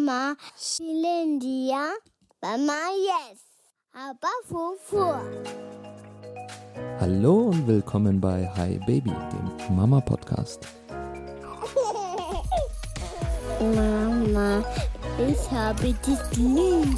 Mama Shilindia, Mama Yes, aber Fufu. Hallo und willkommen bei Hi Baby, dem Mama-Podcast. Mama, ich habe dich lieb.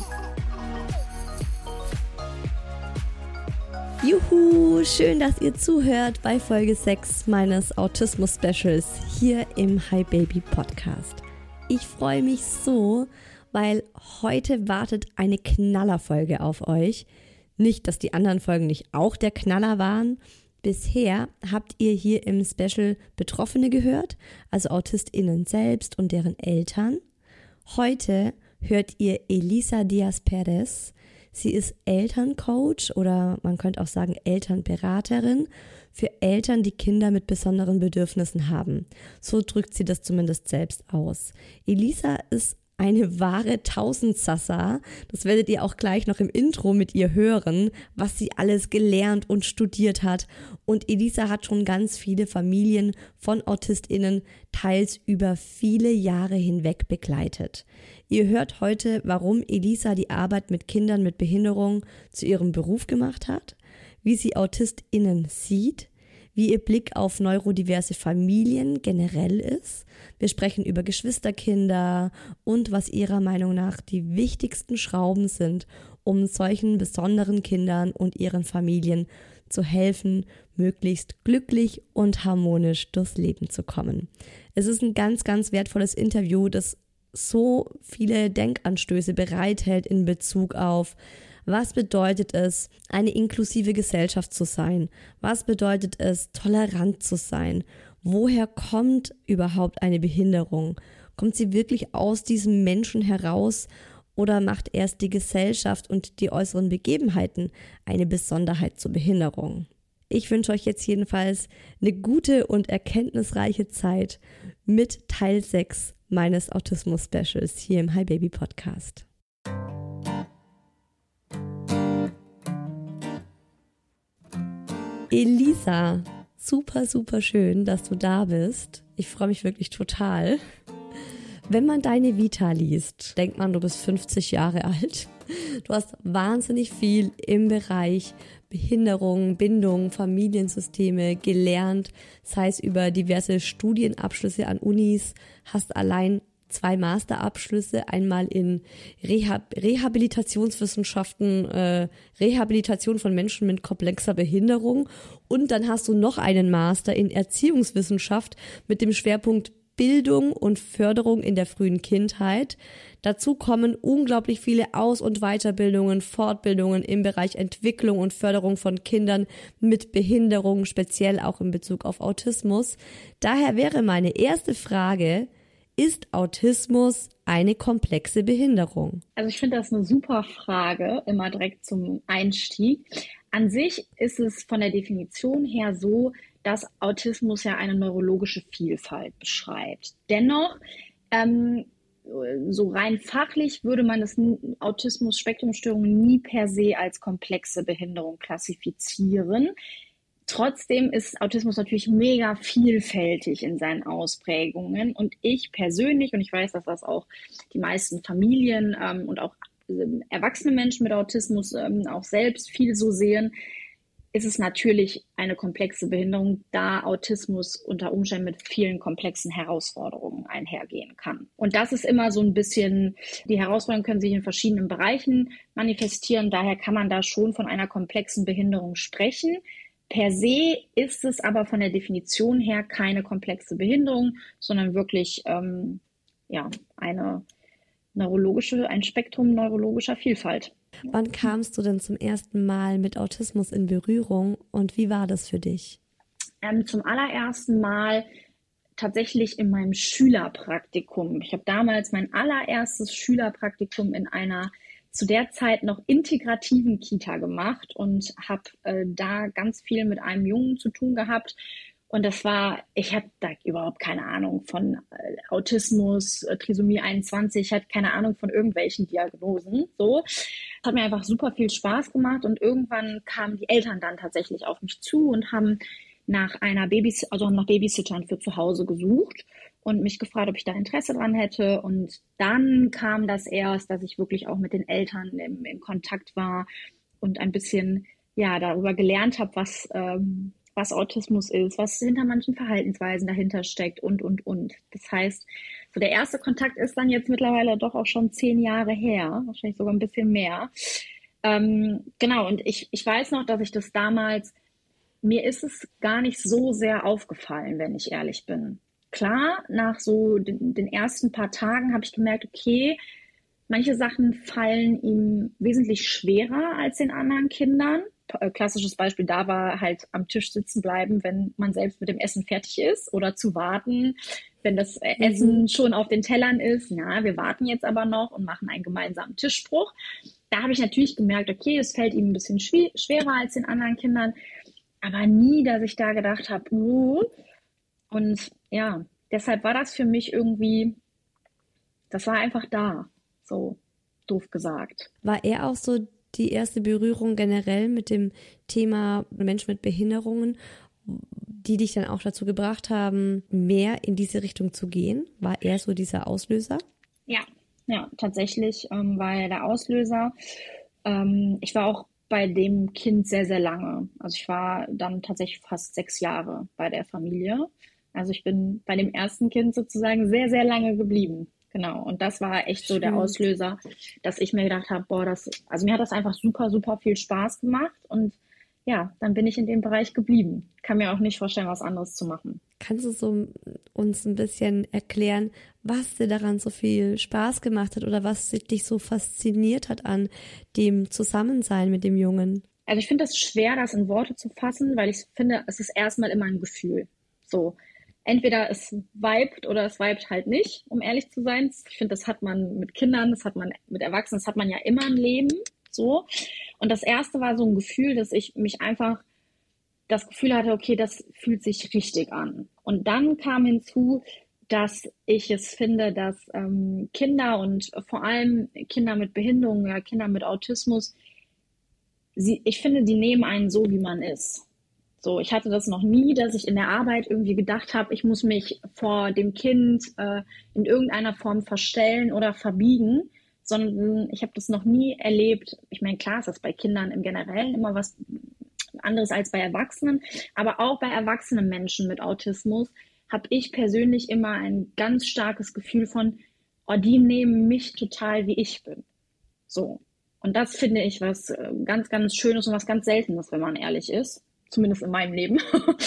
Juhu, schön, dass ihr zuhört bei Folge 6 meines Autismus-Specials hier im Hi Baby Podcast. Ich freue mich so, weil heute wartet eine Knallerfolge auf euch. Nicht, dass die anderen Folgen nicht auch der Knaller waren. Bisher habt ihr hier im Special Betroffene gehört, also AutistInnen selbst und deren Eltern. Heute hört ihr Elisa Diaz-Perez. Sie ist Elterncoach oder man könnte auch sagen Elternberaterin für Eltern, die Kinder mit besonderen Bedürfnissen haben. So drückt sie das zumindest selbst aus. Elisa ist eine wahre Tausendsassa. Das werdet ihr auch gleich noch im Intro mit ihr hören, was sie alles gelernt und studiert hat. Und Elisa hat schon ganz viele Familien von AutistInnen teils über viele Jahre hinweg begleitet. Ihr hört heute, warum Elisa die Arbeit mit Kindern mit Behinderung zu ihrem Beruf gemacht hat, wie sie AutistInnen sieht, wie ihr Blick auf neurodiverse Familien generell ist. Wir sprechen über Geschwisterkinder und was ihrer Meinung nach die wichtigsten Schrauben sind, um solchen besonderen Kindern und ihren Familien zu helfen, möglichst glücklich und harmonisch durchs Leben zu kommen. Es ist ein ganz, ganz wertvolles Interview, das so viele Denkanstöße bereithält in Bezug auf: Was bedeutet es, eine inklusive Gesellschaft zu sein? Was bedeutet es, tolerant zu sein? Woher kommt überhaupt eine Behinderung? Kommt sie wirklich aus diesem Menschen heraus oder macht erst die Gesellschaft und die äußeren Begebenheiten eine Besonderheit zur Behinderung? Ich wünsche euch jetzt jedenfalls eine gute und erkenntnisreiche Zeit mit Teil 6 meines Autismus-Specials hier im Hi Baby Podcast. Elisa, super, super schön, dass du da bist. Ich freue mich wirklich total. Wenn man deine Vita liest, denkt man, du bist 50 Jahre alt. Du hast wahnsinnig viel im Bereich Behinderung, Bindung, Familiensysteme gelernt, sei es über diverse Studienabschlüsse an Unis, hast allein 2 Masterabschlüsse, einmal in Rehabilitationswissenschaften, Rehabilitation von Menschen mit komplexer Behinderung, und dann hast du noch einen Master in Erziehungswissenschaft mit dem Schwerpunkt Bildung und Förderung in der frühen Kindheit. Dazu kommen unglaublich viele Aus- und Weiterbildungen, Fortbildungen im Bereich Entwicklung und Förderung von Kindern mit Behinderung, speziell auch in Bezug auf Autismus. Daher wäre meine erste Frage: Ist Autismus eine komplexe Behinderung? Also ich finde das eine super Frage, immer direkt zum Einstieg. An sich ist es von der Definition her so, dass Autismus ja eine neurologische Vielfalt beschreibt. Dennoch, so rein fachlich würde man das Autismus-Spektrumstörung nie per se als komplexe Behinderung klassifizieren. Trotzdem ist Autismus natürlich mega vielfältig in seinen Ausprägungen, und ich persönlich, und ich weiß, dass das auch die meisten Familien und auch erwachsene Menschen mit Autismus auch selbst viel so sehen, ist es natürlich eine komplexe Behinderung, da Autismus unter Umständen mit vielen komplexen Herausforderungen einhergehen kann. Und das ist immer so ein bisschen, die Herausforderungen können sich in verschiedenen Bereichen manifestieren, daher kann man da schon von einer komplexen Behinderung sprechen. Per se ist es aber von der Definition her keine komplexe Behinderung, sondern wirklich ein Spektrum neurologischer Vielfalt. Wann kamst du denn zum ersten Mal mit Autismus in Berührung und wie war das für dich? Zum allerersten Mal tatsächlich in meinem Schülerpraktikum. Ich habe damals mein allererstes Schülerpraktikum in einer zu der Zeit noch integrativen Kita gemacht und habe da ganz viel mit einem Jungen zu tun gehabt. Und ich hatte da überhaupt keine Ahnung von Autismus, Trisomie 21, ich hatte keine Ahnung von irgendwelchen Diagnosen. So. Das hat mir einfach super viel Spaß gemacht, und irgendwann kamen die Eltern dann tatsächlich auf mich zu und haben nach Babysittern für zu Hause gesucht. und mich gefragt, ob ich da Interesse dran hätte. Und dann kam das erst, dass ich wirklich auch mit den Eltern im Kontakt war und ein bisschen ja darüber gelernt habe, was Autismus ist, was hinter manchen Verhaltensweisen dahinter steckt und. Das heißt, so der erste Kontakt ist dann jetzt mittlerweile doch auch schon 10 Jahre her, wahrscheinlich sogar ein bisschen mehr. Genau, und ich weiß noch, dass ich das damals, mir ist es gar nicht so sehr aufgefallen, wenn ich ehrlich bin. Klar, nach so den ersten paar Tagen habe ich gemerkt, okay, manche Sachen fallen ihm wesentlich schwerer als den anderen Kindern. Klassisches Beispiel da war halt am Tisch sitzen bleiben, wenn man selbst mit dem Essen fertig ist oder zu warten, wenn das Essen schon auf den Tellern ist. Ja, wir warten jetzt aber noch und machen einen gemeinsamen Tischspruch. Da habe ich natürlich gemerkt, okay, es fällt ihm ein bisschen schwerer als den anderen Kindern, aber nie, dass ich da gedacht habe, und ja, deshalb war das für mich irgendwie, das war einfach da, so doof gesagt. War er auch so die erste Berührung generell mit dem Thema Menschen mit Behinderungen, die dich dann auch dazu gebracht haben, mehr in diese Richtung zu gehen? War er so dieser Auslöser? Ja, tatsächlich war er der Auslöser. Ich war auch bei dem Kind sehr, sehr lange. Also ich war dann tatsächlich fast 6 Jahre bei der Familie. Also ich bin bei dem ersten Kind sozusagen sehr, sehr lange geblieben. Genau. Und das war echt so der Auslöser, dass ich mir gedacht habe, also mir hat das einfach super, super viel Spaß gemacht. Und ja, dann bin ich in dem Bereich geblieben. Kann mir auch nicht vorstellen, was anderes zu machen. Kannst du so uns ein bisschen erklären, was dir daran so viel Spaß gemacht hat oder was dich so fasziniert hat an dem Zusammensein mit dem Jungen? Also ich finde das schwer, das in Worte zu fassen, weil ich finde, es ist erstmal immer ein Gefühl. So, entweder es vibet oder es vibet halt nicht, um ehrlich zu sein. Ich finde, das hat man mit Kindern, das hat man mit Erwachsenen, das hat man ja immer im Leben. So. Und das erste war so ein Gefühl, dass ich mich einfach das Gefühl hatte, okay, das fühlt sich richtig an. Und dann kam hinzu, dass ich es finde, dass Kinder und vor allem Kinder mit Behinderung oder Kinder mit Autismus, ich finde, die nehmen einen so, wie man ist. So, ich hatte das noch nie, dass ich in der Arbeit irgendwie gedacht habe, ich muss mich vor dem Kind in irgendeiner Form verstellen oder verbiegen, sondern ich habe das noch nie erlebt. Ich meine, klar ist das bei Kindern im Generellen immer was anderes als bei Erwachsenen, aber auch bei erwachsenen Menschen mit Autismus habe ich persönlich immer ein ganz starkes Gefühl von, oh, die nehmen mich total, wie ich bin. So. Und das finde ich was ganz, ganz Schönes und was ganz Seltenes, wenn man ehrlich ist. Zumindest in meinem Leben.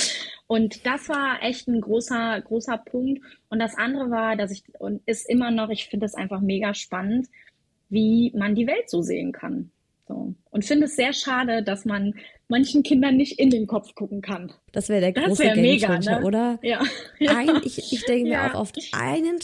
Und das war echt ein großer, großer Punkt. Und das andere war, ist immer noch, ich finde es einfach mega spannend, wie man die Welt so sehen kann. So. Und finde es sehr schade, dass man manchen Kindern nicht in den Kopf gucken kann. Das wäre der große Gamechanger, ne? Oder? Ja. Ich denke mir auch oft, einen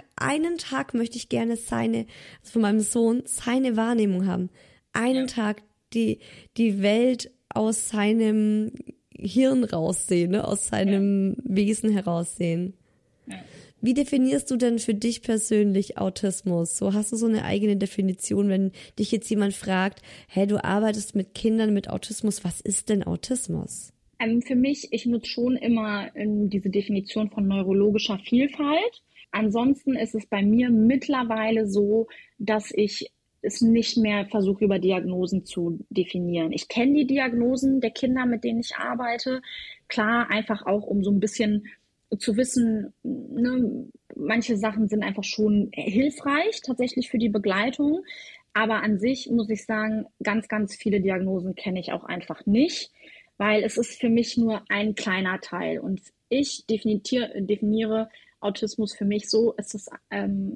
Tag möchte ich gerne von meinem Sohn seine Wahrnehmung haben. Einen Tag die Welt aus seinem Hirn raussehen, ne? Aus seinem Wesen heraussehen. Ja. Wie definierst du denn für dich persönlich Autismus? So, hast du so eine eigene Definition, wenn dich jetzt jemand fragt, hey, du arbeitest mit Kindern mit Autismus, was ist denn Autismus? Für mich, ich nutze schon immer diese Definition von neurologischer Vielfalt. Ansonsten ist es bei mir mittlerweile so, dass ich es nicht mehr versuche, über Diagnosen zu definieren. Ich kenne die Diagnosen der Kinder, mit denen ich arbeite. Klar, einfach auch, um so ein bisschen zu wissen, ne, manche Sachen sind einfach schon hilfreich tatsächlich für die Begleitung. Aber an sich muss ich sagen, ganz, ganz viele Diagnosen kenne ich auch einfach nicht, weil es ist für mich nur ein kleiner Teil. Und ich definiere Autismus für mich so, es ist ein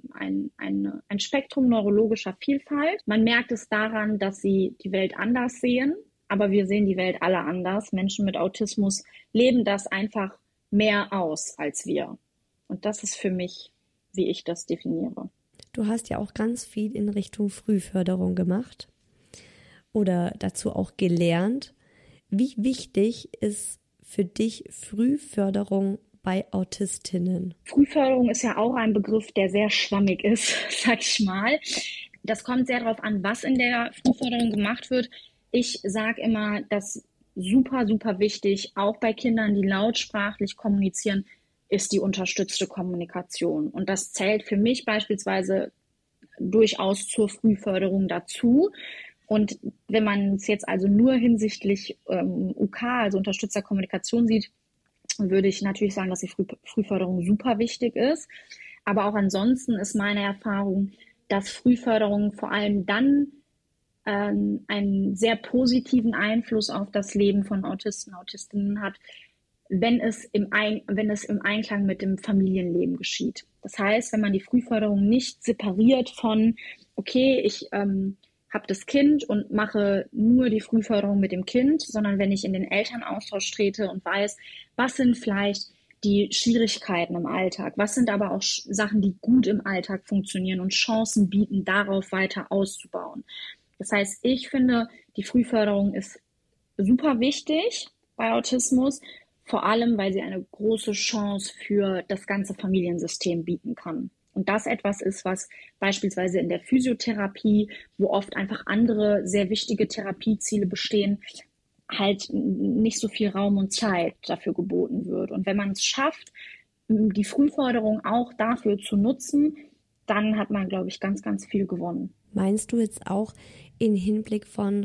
Spektrum neurologischer Vielfalt. Man merkt es daran, dass sie die Welt anders sehen, aber wir sehen die Welt alle anders. Menschen mit Autismus leben das einfach mehr aus als wir. Und das ist für mich, wie ich das definiere. Du hast ja auch ganz viel in Richtung Frühförderung gemacht oder dazu auch gelernt. Wie wichtig ist für dich Frühförderung bei Autistinnen? Frühförderung ist ja auch ein Begriff, der sehr schwammig ist, sag ich mal. Das kommt sehr darauf an, was in der Frühförderung gemacht wird. Ich sage immer, dass super, super wichtig, auch bei Kindern, die lautsprachlich kommunizieren, ist die unterstützte Kommunikation. Und das zählt für mich beispielsweise durchaus zur Frühförderung dazu. Und wenn man es jetzt also nur hinsichtlich UK, also unterstützter Kommunikation sieht, würde ich natürlich sagen, dass die Frühförderung super wichtig ist. Aber auch ansonsten ist meine Erfahrung, dass Frühförderung vor allem dann einen sehr positiven Einfluss auf das Leben von Autisten, Autistinnen hat, wenn es im Einklang mit dem Familienleben geschieht. Das heißt, wenn man die Frühförderung nicht separiert von, okay, ich habe das Kind und mache nur die Frühförderung mit dem Kind, sondern wenn ich in den Elternaustausch trete und weiß, was sind vielleicht die Schwierigkeiten im Alltag, was sind aber auch Sachen, die gut im Alltag funktionieren und Chancen bieten, darauf weiter auszubauen. Das heißt, ich finde, die Frühförderung ist super wichtig bei Autismus, vor allem, weil sie eine große Chance für das ganze Familiensystem bieten kann. Und das etwas ist, was beispielsweise in der Physiotherapie, wo oft einfach andere sehr wichtige Therapieziele bestehen, halt nicht so viel Raum und Zeit dafür geboten wird. Und wenn man es schafft, die Frühförderung auch dafür zu nutzen, dann hat man, glaube ich, ganz, ganz viel gewonnen. Meinst du jetzt auch in Hinblick von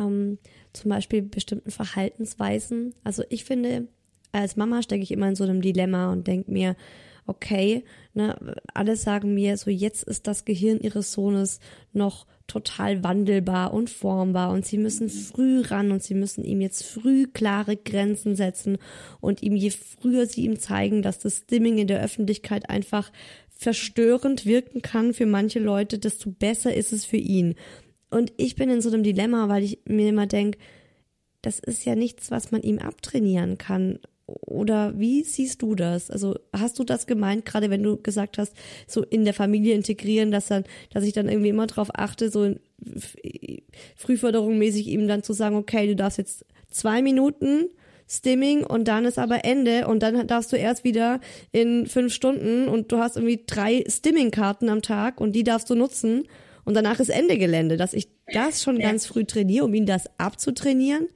zum Beispiel bestimmten Verhaltensweisen? Also ich finde, als Mama stecke ich immer in so einem Dilemma und denke mir, okay, ne, alle sagen mir so, jetzt ist das Gehirn ihres Sohnes noch total wandelbar und formbar und sie müssen früh ran und sie müssen ihm jetzt früh klare Grenzen setzen und ihm, je früher sie ihm zeigen, dass das Stimming in der Öffentlichkeit einfach verstörend wirken kann für manche Leute, desto besser ist es für ihn. Und ich bin in so einem Dilemma, weil ich mir immer denke, das ist ja nichts, was man ihm abtrainieren kann. Oder wie siehst du das? Also hast du das gemeint, gerade wenn du gesagt hast, so in der Familie integrieren, dass ich dann irgendwie immer drauf achte, so Frühförderung mäßig ihm dann zu sagen, okay, du darfst jetzt 2 Minuten Stimming und dann ist aber Ende und dann darfst du erst wieder in 5 Stunden und du hast irgendwie 3 Stimming-Karten am Tag und die darfst du nutzen und danach ist Ende Gelände, dass ich das schon ganz früh trainiere, um ihn das abzutrainieren?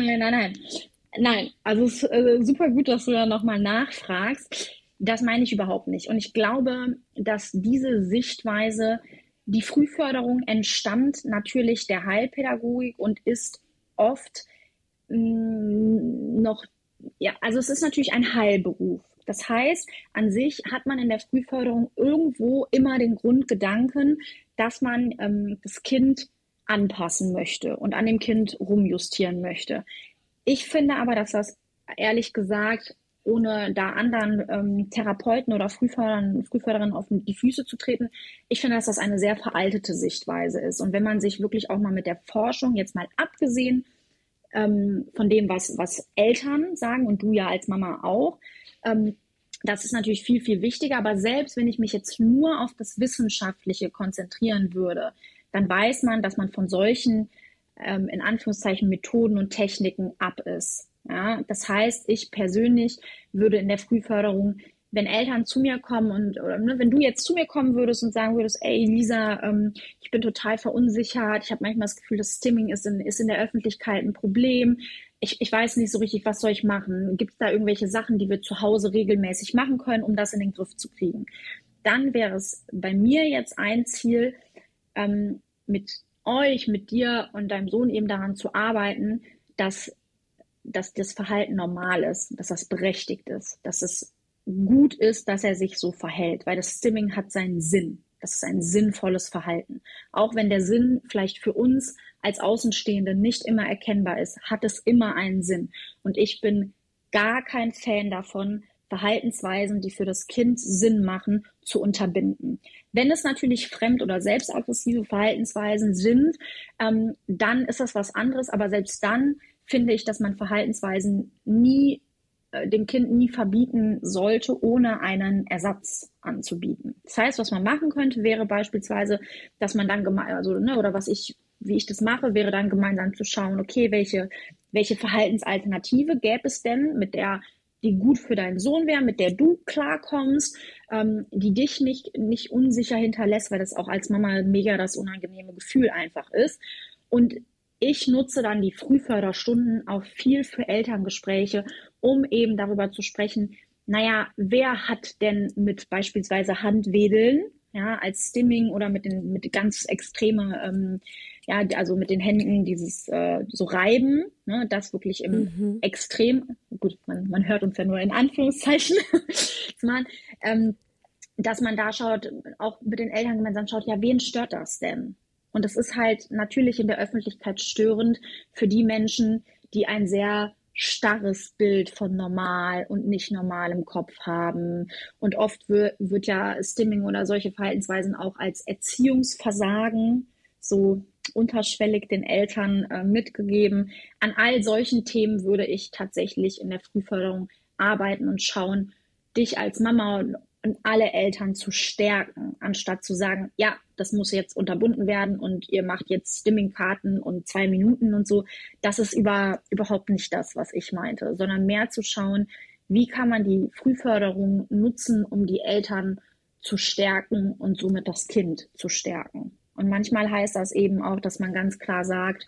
Nein, also es ist super gut, dass du da nochmal nachfragst. Das meine ich überhaupt nicht. Und ich glaube, dass diese Sichtweise, die Frühförderung entstammt natürlich der Heilpädagogik und ist oft noch, ja, also es ist natürlich ein Heilberuf. Das heißt, an sich hat man in der Frühförderung irgendwo immer den Grundgedanken, dass man das Kind anpassen möchte und an dem Kind rumjustieren möchte. Ich finde aber, dass das ehrlich gesagt, ohne da anderen Therapeuten oder Frühförderinnen auf die Füße zu treten, ich finde, dass das eine sehr veraltete Sichtweise ist. Und wenn man sich wirklich auch mal mit der Forschung, jetzt mal abgesehen von dem, was Eltern sagen und du ja als Mama auch, das ist natürlich viel, viel wichtiger. Aber selbst wenn ich mich jetzt nur auf das Wissenschaftliche konzentrieren würde, dann weiß man, dass man von solchen in Anführungszeichen Methoden und Techniken ab ist. Ja, das heißt, ich persönlich würde in der Frühförderung, wenn Eltern zu mir kommen wenn du jetzt zu mir kommen würdest und sagen würdest, ey Lisa, ich bin total verunsichert, ich habe manchmal das Gefühl, das Stimming ist in der Öffentlichkeit ein Problem, ich weiß nicht so richtig, was soll ich machen? Gibt es da irgendwelche Sachen, die wir zu Hause regelmäßig machen können, um das in den Griff zu kriegen? Dann wäre es bei mir jetzt ein Ziel, mit dir und deinem Sohn eben daran zu arbeiten, dass das Verhalten normal ist, dass das berechtigt ist, dass es gut ist, dass er sich so verhält, weil das Stimming hat seinen Sinn. Das ist ein sinnvolles Verhalten. Auch wenn der Sinn vielleicht für uns als Außenstehende nicht immer erkennbar ist, hat es immer einen Sinn. Und ich bin gar kein Fan davon, Verhaltensweisen, die für das Kind Sinn machen, zu unterbinden. Wenn es natürlich fremd- oder selbstaggressive Verhaltensweisen sind, dann ist das was anderes. Aber selbst dann finde ich, dass man Verhaltensweisen dem Kind nie verbieten sollte, ohne einen Ersatz anzubieten. Das heißt, was man machen könnte, wäre beispielsweise, dass man dann wie ich das mache, wäre dann gemeinsam zu schauen, okay, welche Verhaltensalternative gäbe es denn, die gut für deinen Sohn wäre, mit der du klarkommst, die dich nicht unsicher hinterlässt, weil das auch als Mama mega das unangenehme Gefühl einfach ist. Und ich nutze dann die Frühförderstunden auch viel für Elterngespräche, um eben darüber zu sprechen, naja, wer hat denn mit beispielsweise Handwedeln, ja, als Stimming oder mit ganz extreme, ja, also mit den Händen dieses so Reiben, ne, das wirklich im Extrem, gut, man hört uns ja nur in Anführungszeichen, dass man da schaut, auch mit den Eltern gemeinsam schaut, ja, wen stört das denn? Und das ist halt natürlich in der Öffentlichkeit störend für die Menschen, die ein sehr starres Bild von normal und nicht normal im Kopf haben. Und oft wird ja Stimming oder solche Verhaltensweisen auch als Erziehungsversagen so unterschwellig den Eltern mitgegeben. An all solchen Themen würde ich tatsächlich in der Frühförderung arbeiten und schauen, dich als Mama und alle Eltern zu stärken, anstatt zu sagen, ja, das muss jetzt unterbunden werden und ihr macht jetzt Stimming-Karten und 2 Minuten und so. Das ist überhaupt nicht das, was ich meinte, sondern mehr zu schauen, wie kann man die Frühförderung nutzen, um die Eltern zu stärken und somit das Kind zu stärken. Und manchmal heißt das eben auch, dass man ganz klar sagt,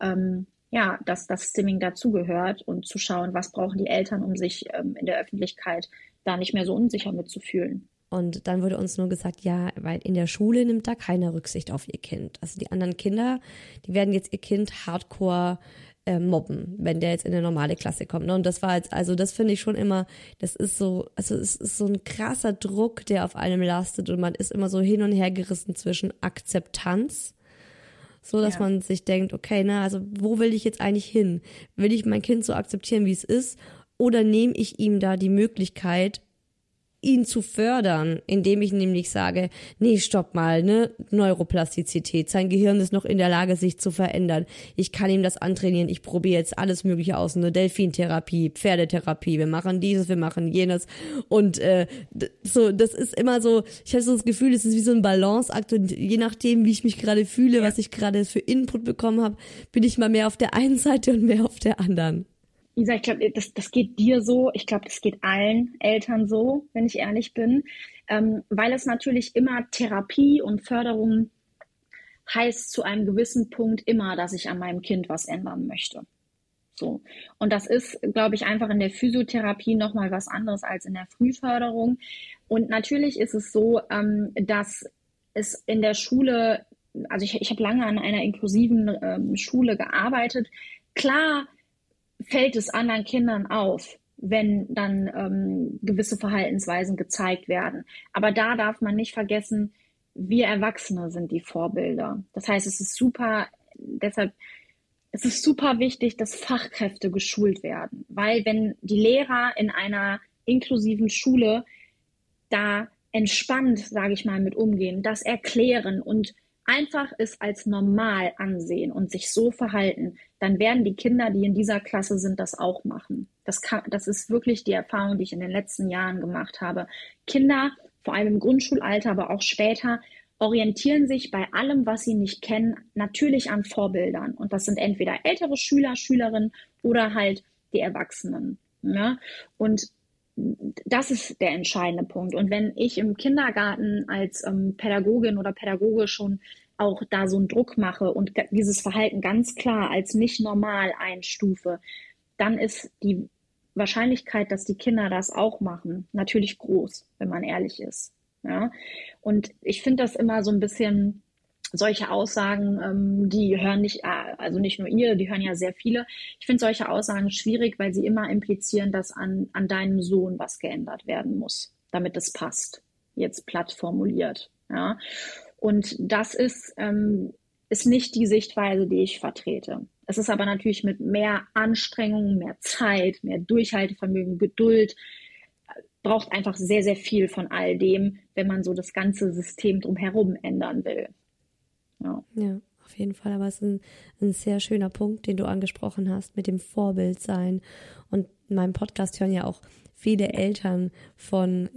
ja, dass das Stimming dazugehört und zu schauen, was brauchen die Eltern, um sich in der Öffentlichkeit da nicht mehr so unsicher mitzufühlen. Und dann wurde uns nur gesagt, ja, weil in der Schule nimmt da keiner Rücksicht auf ihr Kind. Also die anderen Kinder, die werden jetzt ihr Kind hardcore mobben, wenn der jetzt in eine normale Klasse kommt. Ne? Und das war jetzt, also das finde ich schon immer, das ist so, also es ist so ein krasser Druck, der auf einem lastet und man ist immer so hin und her gerissen zwischen Akzeptanz, so dass man sich denkt, okay, na, also wo will ich jetzt eigentlich hin? Will ich mein Kind so akzeptieren, wie es ist? Oder nehme ich ihm da die Möglichkeit, ihn zu fördern, indem ich nämlich sage, nee, stopp mal, ne, Neuroplastizität, sein Gehirn ist noch in der Lage, sich zu verändern. Ich kann ihm das antrainieren, ich probiere jetzt alles Mögliche aus, eine Delfintherapie, Pferdetherapie, wir machen dieses, wir machen jenes und so, das ist immer so, ich habe so das Gefühl, es ist wie so ein Balanceakt und je nachdem, wie ich mich gerade fühle, was ich gerade für Input bekommen habe, bin ich mal mehr auf der einen Seite und mehr auf der anderen. Isa, ich glaube, das geht dir so. Ich glaube, das geht allen Eltern so, wenn ich ehrlich bin. Weil es natürlich immer Therapie und Förderung heißt zu einem gewissen Punkt immer, dass ich an meinem Kind was ändern möchte. So. Und das ist, glaube ich, einfach in der Physiotherapie nochmal was anderes als in der Frühförderung. Und natürlich ist es so, dass es in der Schule, also ich habe lange an einer inklusiven Schule gearbeitet. Klar, fällt es anderen Kindern auf, wenn dann gewisse Verhaltensweisen gezeigt werden. Aber da darf man nicht vergessen, wir Erwachsene sind die Vorbilder. Das heißt, es ist super wichtig, dass Fachkräfte geschult werden. Weil wenn die Lehrer in einer inklusiven Schule da entspannt, sage ich mal, mit umgehen, das erklären und einfach es als normal ansehen und sich so verhalten, dann werden die Kinder, die in dieser Klasse sind, das auch machen. Das ist wirklich die Erfahrung, die ich in den letzten Jahren gemacht habe. Kinder, vor allem im Grundschulalter, aber auch später, orientieren sich bei allem, was sie nicht kennen, natürlich an Vorbildern. Und das sind entweder ältere Schüler, Schülerinnen oder halt die Erwachsenen. Ja? Und das ist der entscheidende Punkt. Und wenn ich im Kindergarten als Pädagogin oder Pädagoge schon auch da so einen Druck mache und dieses Verhalten ganz klar als nicht normal einstufe, dann ist die Wahrscheinlichkeit, dass die Kinder das auch machen, natürlich groß, wenn man ehrlich ist. Ja? Und ich finde das immer so ein bisschen, solche Aussagen, die hören nicht, also nicht nur ihr, die hören ja sehr viele. Ich finde solche Aussagen schwierig, weil sie immer implizieren, dass an deinem Sohn was geändert werden muss, damit es passt. Jetzt platt formuliert. Ja? Und das ist nicht die Sichtweise, die ich vertrete. Es ist aber natürlich mit mehr Anstrengung, mehr Zeit, mehr Durchhaltevermögen, Geduld, braucht einfach sehr, sehr viel von all dem, wenn man so das ganze System drumherum ändern will. Ja, auf jeden Fall. Aber es ist ein sehr schöner Punkt, den du angesprochen hast, mit dem Vorbild sein. Und in meinem Podcast hören ja auch viele Eltern von,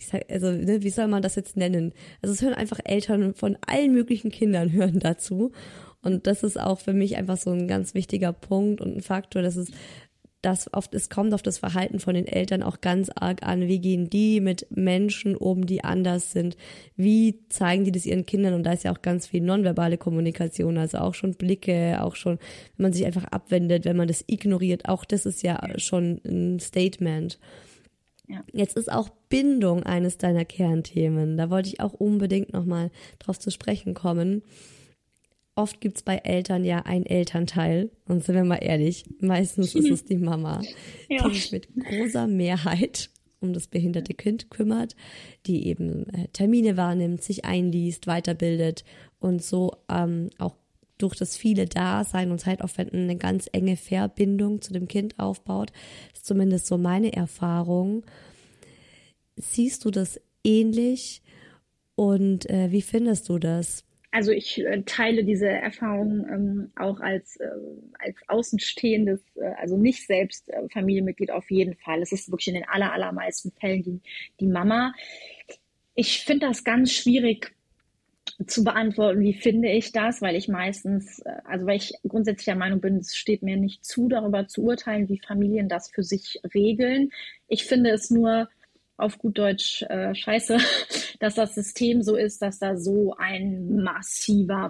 wie soll man das jetzt nennen? Also es hören einfach Eltern von allen möglichen Kindern hören dazu. Und das ist auch für mich einfach so ein ganz wichtiger Punkt und ein Faktor, es kommt auf das Verhalten von den Eltern auch ganz arg an. Wie gehen die mit Menschen um, die anders sind? Wie zeigen die das ihren Kindern? Und da ist ja auch ganz viel nonverbale Kommunikation, also auch schon Blicke, auch schon, wenn man sich einfach abwendet, wenn man das ignoriert. Auch das ist ja schon ein Statement. Ja. Jetzt ist auch Bindung eines deiner Kernthemen. Da wollte ich auch unbedingt nochmal drauf zu sprechen kommen. Oft gibt es bei Eltern ja einen Elternteil. Und sind wir mal ehrlich, meistens ist es die Mama, Ja. die sich mit großer Mehrheit um das behinderte Kind kümmert, die eben Termine wahrnimmt, sich einliest, weiterbildet und so auch durch das viele Dasein und Zeitaufwenden eine ganz enge Verbindung zu dem Kind aufbaut. Das ist zumindest so meine Erfahrung. Siehst du das ähnlich und wie findest du das? Also ich teile diese Erfahrung auch als außenstehendes, also nicht selbst Familienmitglied auf jeden Fall. Es ist wirklich in den allermeisten Fällen die Mama. Ich finde das ganz schwierig zu beantworten, wie finde ich das, weil ich weil ich grundsätzlich der Meinung bin, es steht mir nicht zu, darüber zu urteilen, wie Familien das für sich regeln. Ich finde es nur auf gut Deutsch scheiße, dass das System so ist, dass da so ein massiver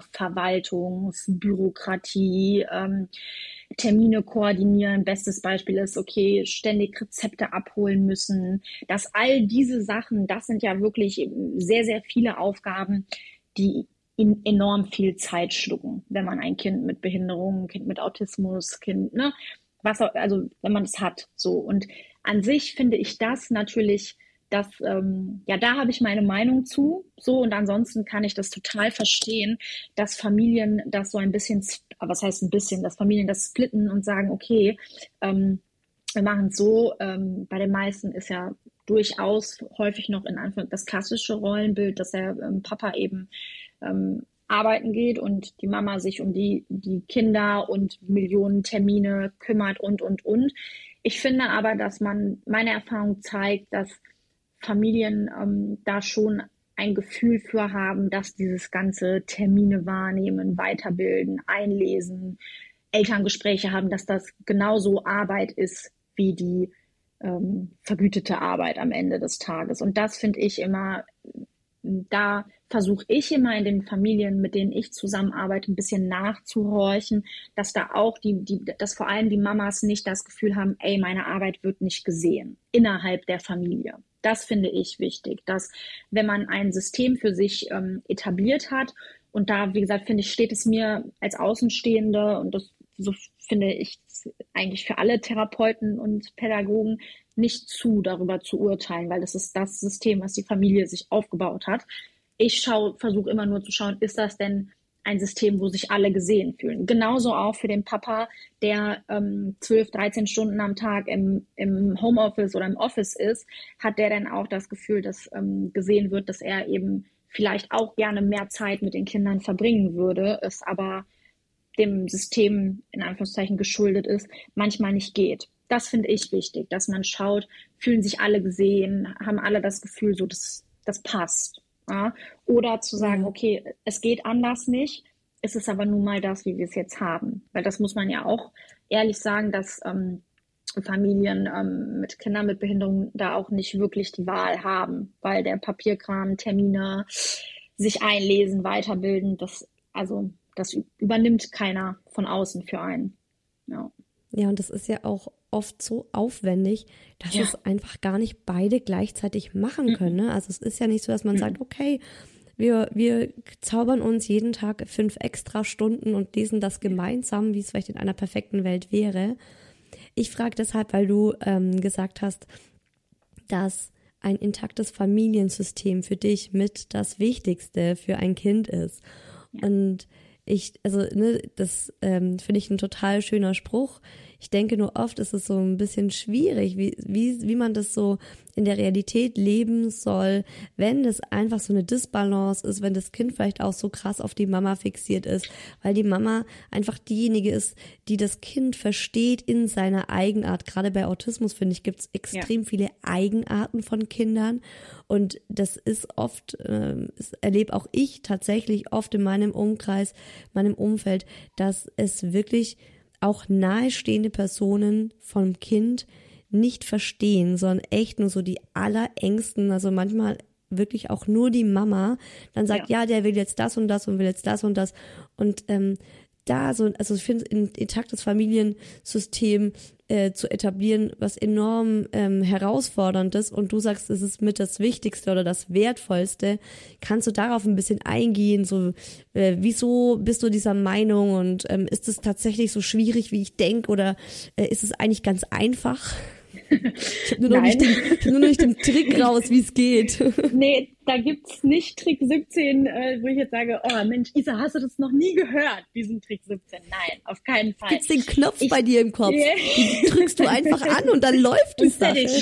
Verwaltungsbürokratie, Termine koordinieren. Bestes Beispiel ist, okay, ständig Rezepte abholen müssen. Dass all diese Sachen, das sind ja wirklich sehr, sehr viele Aufgaben, die enorm viel Zeit schlucken, wenn man ein Kind mit Behinderung, ein Kind mit Autismus, also wenn man es hat, so. Und an sich finde ich das natürlich, da habe ich meine Meinung zu, so, und ansonsten kann ich das total verstehen, dass Familien das so ein bisschen, was heißt ein bisschen, dass Familien das splitten und sagen, okay, wir machen es so, bei den meisten ist ja durchaus häufig noch in Anführungszeichen das klassische Rollenbild, dass der Papa eben arbeiten geht und die Mama sich um die Kinder und Millionen Termine kümmert und. Ich finde aber, dass meine Erfahrung zeigt, dass Familien da schon ein Gefühl für haben, dass dieses ganze Termine wahrnehmen, weiterbilden, einlesen, Elterngespräche haben, dass das genauso Arbeit ist wie die vergütete Arbeit am Ende des Tages. Und das finde ich immer, da versuche ich immer in den Familien, mit denen ich zusammenarbeite, ein bisschen nachzuhorchen, dass da auch dass vor allem die Mamas nicht das Gefühl haben, ey, meine Arbeit wird nicht gesehen innerhalb der Familie. Das finde ich wichtig, dass wenn man ein System für sich etabliert hat, und da, wie gesagt, finde ich, steht es mir als Außenstehende, und das so finde ich eigentlich für alle Therapeuten und Pädagogen nicht zu, darüber zu urteilen, weil das ist das System, was die Familie sich aufgebaut hat. Ich versuche immer nur zu schauen, ist das denn ein System, wo sich alle gesehen fühlen? Genauso auch für den Papa, der 12, 13 Stunden am Tag im Homeoffice oder im Office ist, hat der dann auch das Gefühl, dass gesehen wird, dass er eben vielleicht auch gerne mehr Zeit mit den Kindern verbringen würde, es aber dem System in Anführungszeichen geschuldet ist, manchmal nicht geht. Das finde ich wichtig, dass man schaut, fühlen sich alle gesehen, haben alle das Gefühl, so das passt. Ja? Oder zu sagen, okay, es geht anders nicht, es ist aber nun mal das, wie wir es jetzt haben. Weil das muss man ja auch ehrlich sagen, dass Familien mit Kindern mit Behinderung da auch nicht wirklich die Wahl haben, weil der Papierkram, Termine, sich einlesen, weiterbilden, das übernimmt keiner von außen für einen. Ja. Ja, und das ist ja auch oft so aufwendig, dass es einfach gar nicht beide gleichzeitig machen können. Ne? Also es ist ja nicht so, dass man sagt, okay, wir zaubern uns jeden Tag 5 extra Stunden und lesen das gemeinsam, wie es vielleicht in einer perfekten Welt wäre. Ich frage deshalb, weil du gesagt hast, dass ein intaktes Familiensystem für dich mit das Wichtigste für ein Kind ist. Ja. Und das finde ich ein total schöner Spruch. Ich denke nur oft ist es so ein bisschen schwierig, wie man das so in der Realität leben soll, wenn das einfach so eine Disbalance ist, wenn das Kind vielleicht auch so krass auf die Mama fixiert ist, weil die Mama einfach diejenige ist, die das Kind versteht in seiner Eigenart. Gerade bei Autismus, finde ich, gibt es extrem viele Eigenarten von Kindern und das ist oft, das erlebe auch ich tatsächlich oft in meinem Umkreis, meinem Umfeld, dass es wirklich auch nahestehende Personen vom Kind nicht verstehen, sondern echt nur so die allerengsten, also manchmal wirklich auch nur die Mama, dann sagt, ja, der will jetzt das und das und will jetzt das und das und da so, also ich finde, ein intaktes Familiensystem zu etablieren, was enorm herausfordernd ist, und du sagst, es ist mit das Wichtigste oder das Wertvollste. Kannst du darauf ein bisschen eingehen? So, wieso bist du dieser Meinung, und ist es tatsächlich so schwierig, wie ich denke, oder ist es eigentlich ganz einfach? Ich habe nur noch nicht den Trick raus, wie es geht. Nee, da gibt's nicht Trick 17, wo ich jetzt sage, oh Mensch, Isa, hast du das noch nie gehört, diesen Trick 17? Nein, auf keinen Fall. Gibt's den Knopf bei dir im Kopf? Den drückst du einfach an und dann läuft es.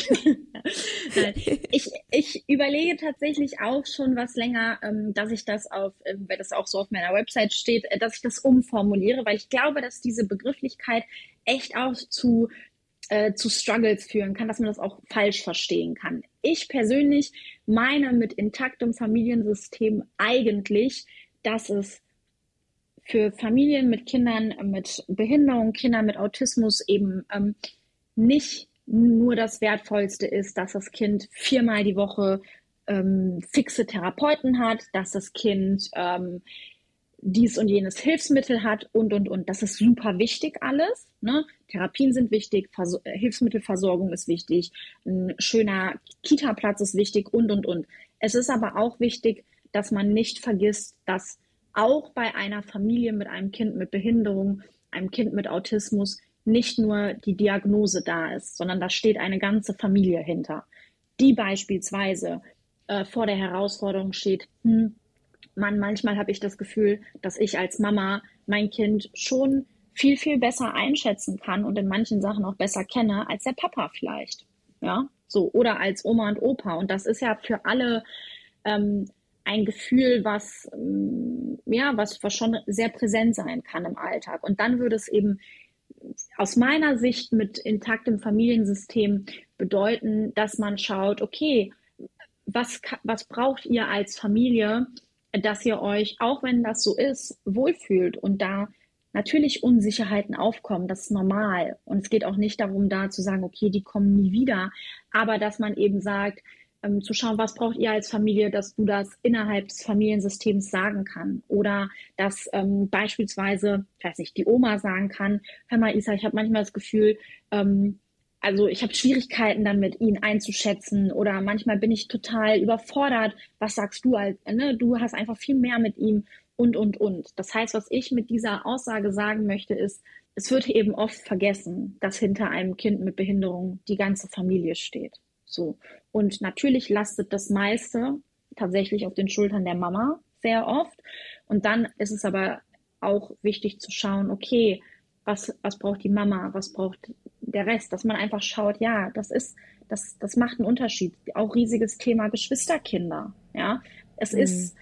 Nein, ich überlege tatsächlich auch schon was länger, dass ich das weil das auch so auf meiner Website steht, dass ich das umformuliere, weil ich glaube, dass diese Begrifflichkeit echt auch zu Struggles führen kann, dass man das auch falsch verstehen kann. Ich persönlich meine mit intaktem Familiensystem eigentlich, dass es für Familien mit Kindern mit Behinderung, Kindern mit Autismus eben nicht nur das Wertvollste ist, dass das Kind 4-mal die Woche fixe Therapeuten hat, dass das Kind dies und jenes Hilfsmittel hat und. Das ist super wichtig alles. Ne? Therapien sind wichtig, Hilfsmittelversorgung ist wichtig, ein schöner Kita-Platz ist wichtig und. Es ist aber auch wichtig, dass man nicht vergisst, dass auch bei einer Familie mit einem Kind mit Behinderung, einem Kind mit Autismus nicht nur die Diagnose da ist, sondern da steht eine ganze Familie hinter, die beispielsweise vor der Herausforderung steht, manchmal habe ich das Gefühl, dass ich als Mama mein Kind schon viel, viel besser einschätzen kann und in manchen Sachen auch besser kenne als der Papa vielleicht. Ja, so, oder als Oma und Opa. Und das ist ja für alle ein Gefühl, was schon sehr präsent sein kann im Alltag. Und dann würde es eben aus meiner Sicht mit intaktem Familiensystem bedeuten, dass man schaut, okay, was braucht ihr als Familie, dass ihr euch, auch wenn das so ist, wohlfühlt, und da natürlich Unsicherheiten aufkommen, das ist normal. Und es geht auch nicht darum, da zu sagen, okay, die kommen nie wieder, aber dass man eben sagt, zu schauen, was braucht ihr als Familie, dass du das innerhalb des Familiensystems sagen kann. Oder dass beispielsweise, ich weiß nicht, die Oma sagen kann, hör mal Isa, ich habe manchmal das Gefühl, also ich habe Schwierigkeiten damit, ihn einzuschätzen, oder manchmal bin ich total überfordert. Was sagst du du hast einfach viel mehr mit ihm und. Das heißt, was ich mit dieser Aussage sagen möchte, ist, es wird eben oft vergessen, dass hinter einem Kind mit Behinderung die ganze Familie steht. So. Und natürlich lastet das meiste tatsächlich auf den Schultern der Mama sehr oft. Und dann ist es aber auch wichtig zu schauen, okay, was braucht die Mama, was braucht der Rest, dass man einfach schaut, ja, das macht einen Unterschied. Auch riesiges Thema Geschwisterkinder, ja. Es ist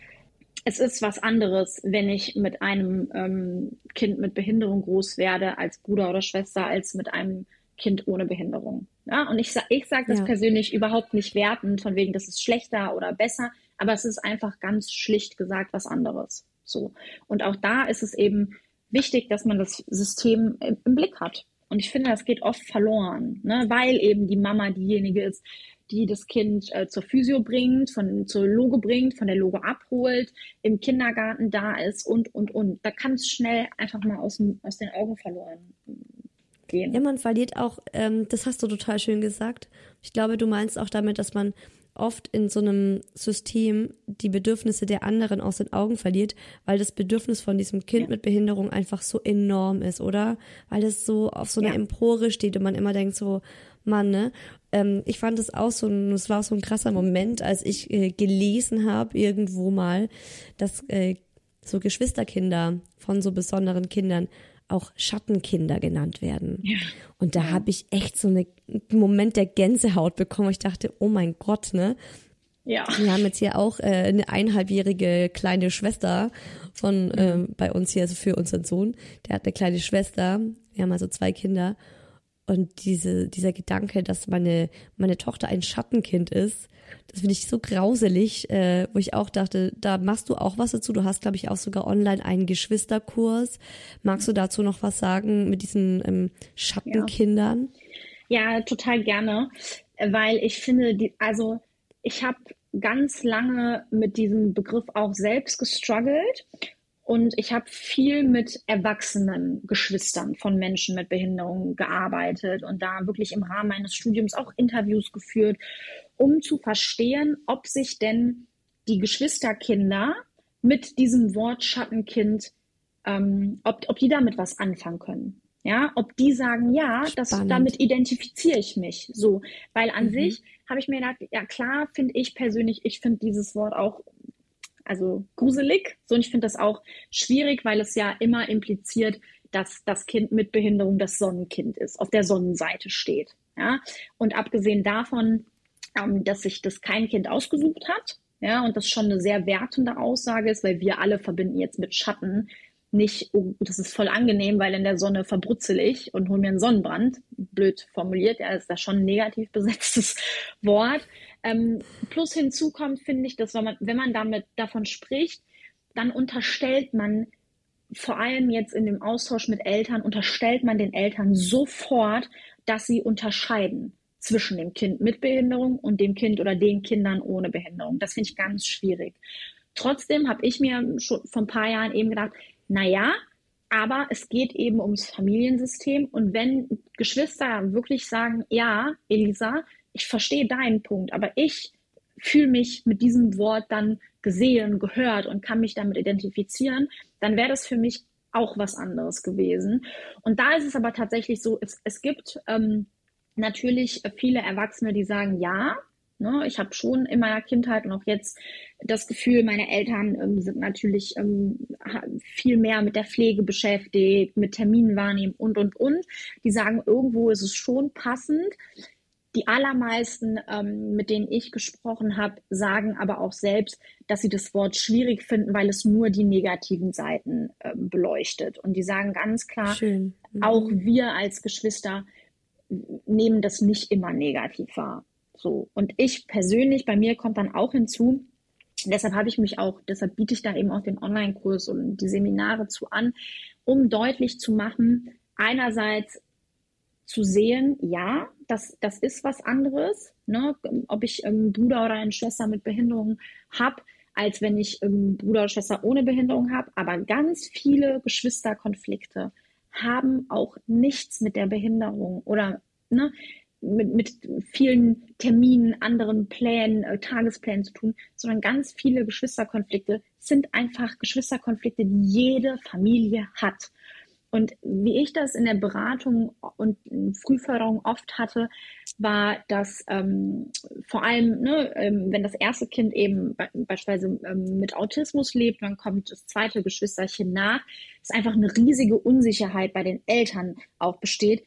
was anderes, wenn ich mit einem Kind mit Behinderung groß werde als Bruder oder Schwester, als mit einem Kind ohne Behinderung. Ja, und ich sage das persönlich überhaupt nicht wertend, von wegen, das ist schlechter oder besser, aber es ist einfach ganz schlicht gesagt was anderes. So. Und auch da ist es eben wichtig, dass man das System im Blick hat. Und ich finde, das geht oft verloren, ne? Weil eben die Mama diejenige ist, die das Kind zur Physio bringt, zur Logo bringt, von der Logo abholt, im Kindergarten da ist und. Da kann es schnell einfach mal aus den Augen verloren gehen. Ja, man verliert auch, das hast du total schön gesagt. Ich glaube, du meinst auch damit, dass man oft in so einem System die Bedürfnisse der anderen aus den Augen verliert, weil das Bedürfnis von diesem Kind mit Behinderung einfach so enorm ist, oder? Weil es so auf so einer Empore steht und man immer denkt so, Mann, ne? Ich fand es auch es war so ein krasser Moment, als ich gelesen habe irgendwo mal, dass so Geschwisterkinder von so besonderen Kindern auch Schattenkinder genannt werden. Ja. Und da habe ich echt so einen Moment der Gänsehaut bekommen. Ich dachte, oh mein Gott, ne? Ja. Wir haben jetzt hier auch eine 1,5-jährige kleine Schwester von bei uns hier, also für unseren Sohn. Der hat eine kleine Schwester. Wir haben also 2 Kinder. Und dieser Gedanke, dass meine Tochter ein Schattenkind ist, das finde ich so grauselig, wo ich auch dachte, da machst du auch was dazu. Du hast, glaube ich, auch sogar online einen Geschwisterkurs. Magst du dazu noch was sagen mit diesen Schattenkindern? Ja, total gerne, weil ich finde, ich habe ganz lange mit diesem Begriff auch selbst gestruggelt. und ich habe viel mit erwachsenen Geschwistern von Menschen mit Behinderung gearbeitet und da wirklich im Rahmen meines Studiums auch Interviews geführt, um zu verstehen, ob sich denn die Geschwisterkinder mit diesem Wort Schattenkind, ob die damit was anfangen können. Ja, ob die sagen, ja, damit identifiziere ich mich. So, weil an sich habe ich mir gedacht, ja klar, finde ich persönlich, ich finde dieses Wort auch also gruselig. So, und ich finde das auch schwierig, weil es ja immer impliziert, dass das Kind mit Behinderung das Sonnenkind ist, auf der Sonnenseite steht. Ja? Und abgesehen davon, dass sich das kein Kind ausgesucht hat, ja, und das schon eine sehr wertende Aussage ist, weil wir alle verbinden jetzt mit Schatten nicht, oh, das ist voll angenehm, weil in der Sonne verbrutzel ich und hole mir einen Sonnenbrand. Blöd formuliert, ja, ist das schon ein negativ besetztes Wort. Plus hinzu kommt, finde ich, dass wenn man davon spricht, dann unterstellt man, vor allem jetzt in dem Austausch mit Eltern, unterstellt man den Eltern sofort, dass sie unterscheiden zwischen dem Kind mit Behinderung und dem Kind oder den Kindern ohne Behinderung. Das finde ich ganz schwierig. Trotzdem habe ich mir schon vor ein paar Jahren eben gedacht, naja, aber es geht eben ums Familiensystem. Und wenn Geschwister wirklich sagen, ja, Elisa, ich verstehe deinen Punkt, aber ich fühle mich mit diesem Wort dann gesehen, gehört und kann mich damit identifizieren, dann wäre das für mich auch was anderes gewesen. Und da ist es aber tatsächlich so, es gibt natürlich viele Erwachsene, die sagen, ja, ne, ich habe schon in meiner Kindheit und auch jetzt das Gefühl, meine Eltern sind natürlich viel mehr mit der Pflege beschäftigt, mit Terminwahrnehmen und. Die sagen, irgendwo ist es schon passend. Die allermeisten, mit denen ich gesprochen habe, sagen aber auch selbst, dass sie das Wort schwierig finden, weil es nur die negativen Seiten beleuchtet. Und die sagen ganz klar, auch wir als Geschwister nehmen das nicht immer negativ wahr. So. Und ich persönlich, bei mir kommt dann auch hinzu, deshalb biete ich da eben auch den Online-Kurs und die Seminare an, um deutlich zu machen, einerseits zu sehen, ja, das ist was anderes, ne? Ob ich einen Bruder oder eine Schwester mit Behinderung habe, als wenn ich einen Bruder oder Schwester ohne Behinderung habe. Aber ganz viele Geschwisterkonflikte haben auch nichts mit der Behinderung oder ne, mit vielen Terminen, anderen Plänen, Tagesplänen zu tun, sondern ganz viele Geschwisterkonflikte sind einfach Geschwisterkonflikte, die jede Familie hat. Und wie ich das in der Beratung und Frühförderung oft hatte, war, dass vor allem, ne, wenn das erste Kind eben beispielsweise mit Autismus lebt, dann kommt das zweite Geschwisterchen nach, dass einfach eine riesige Unsicherheit bei den Eltern auch besteht.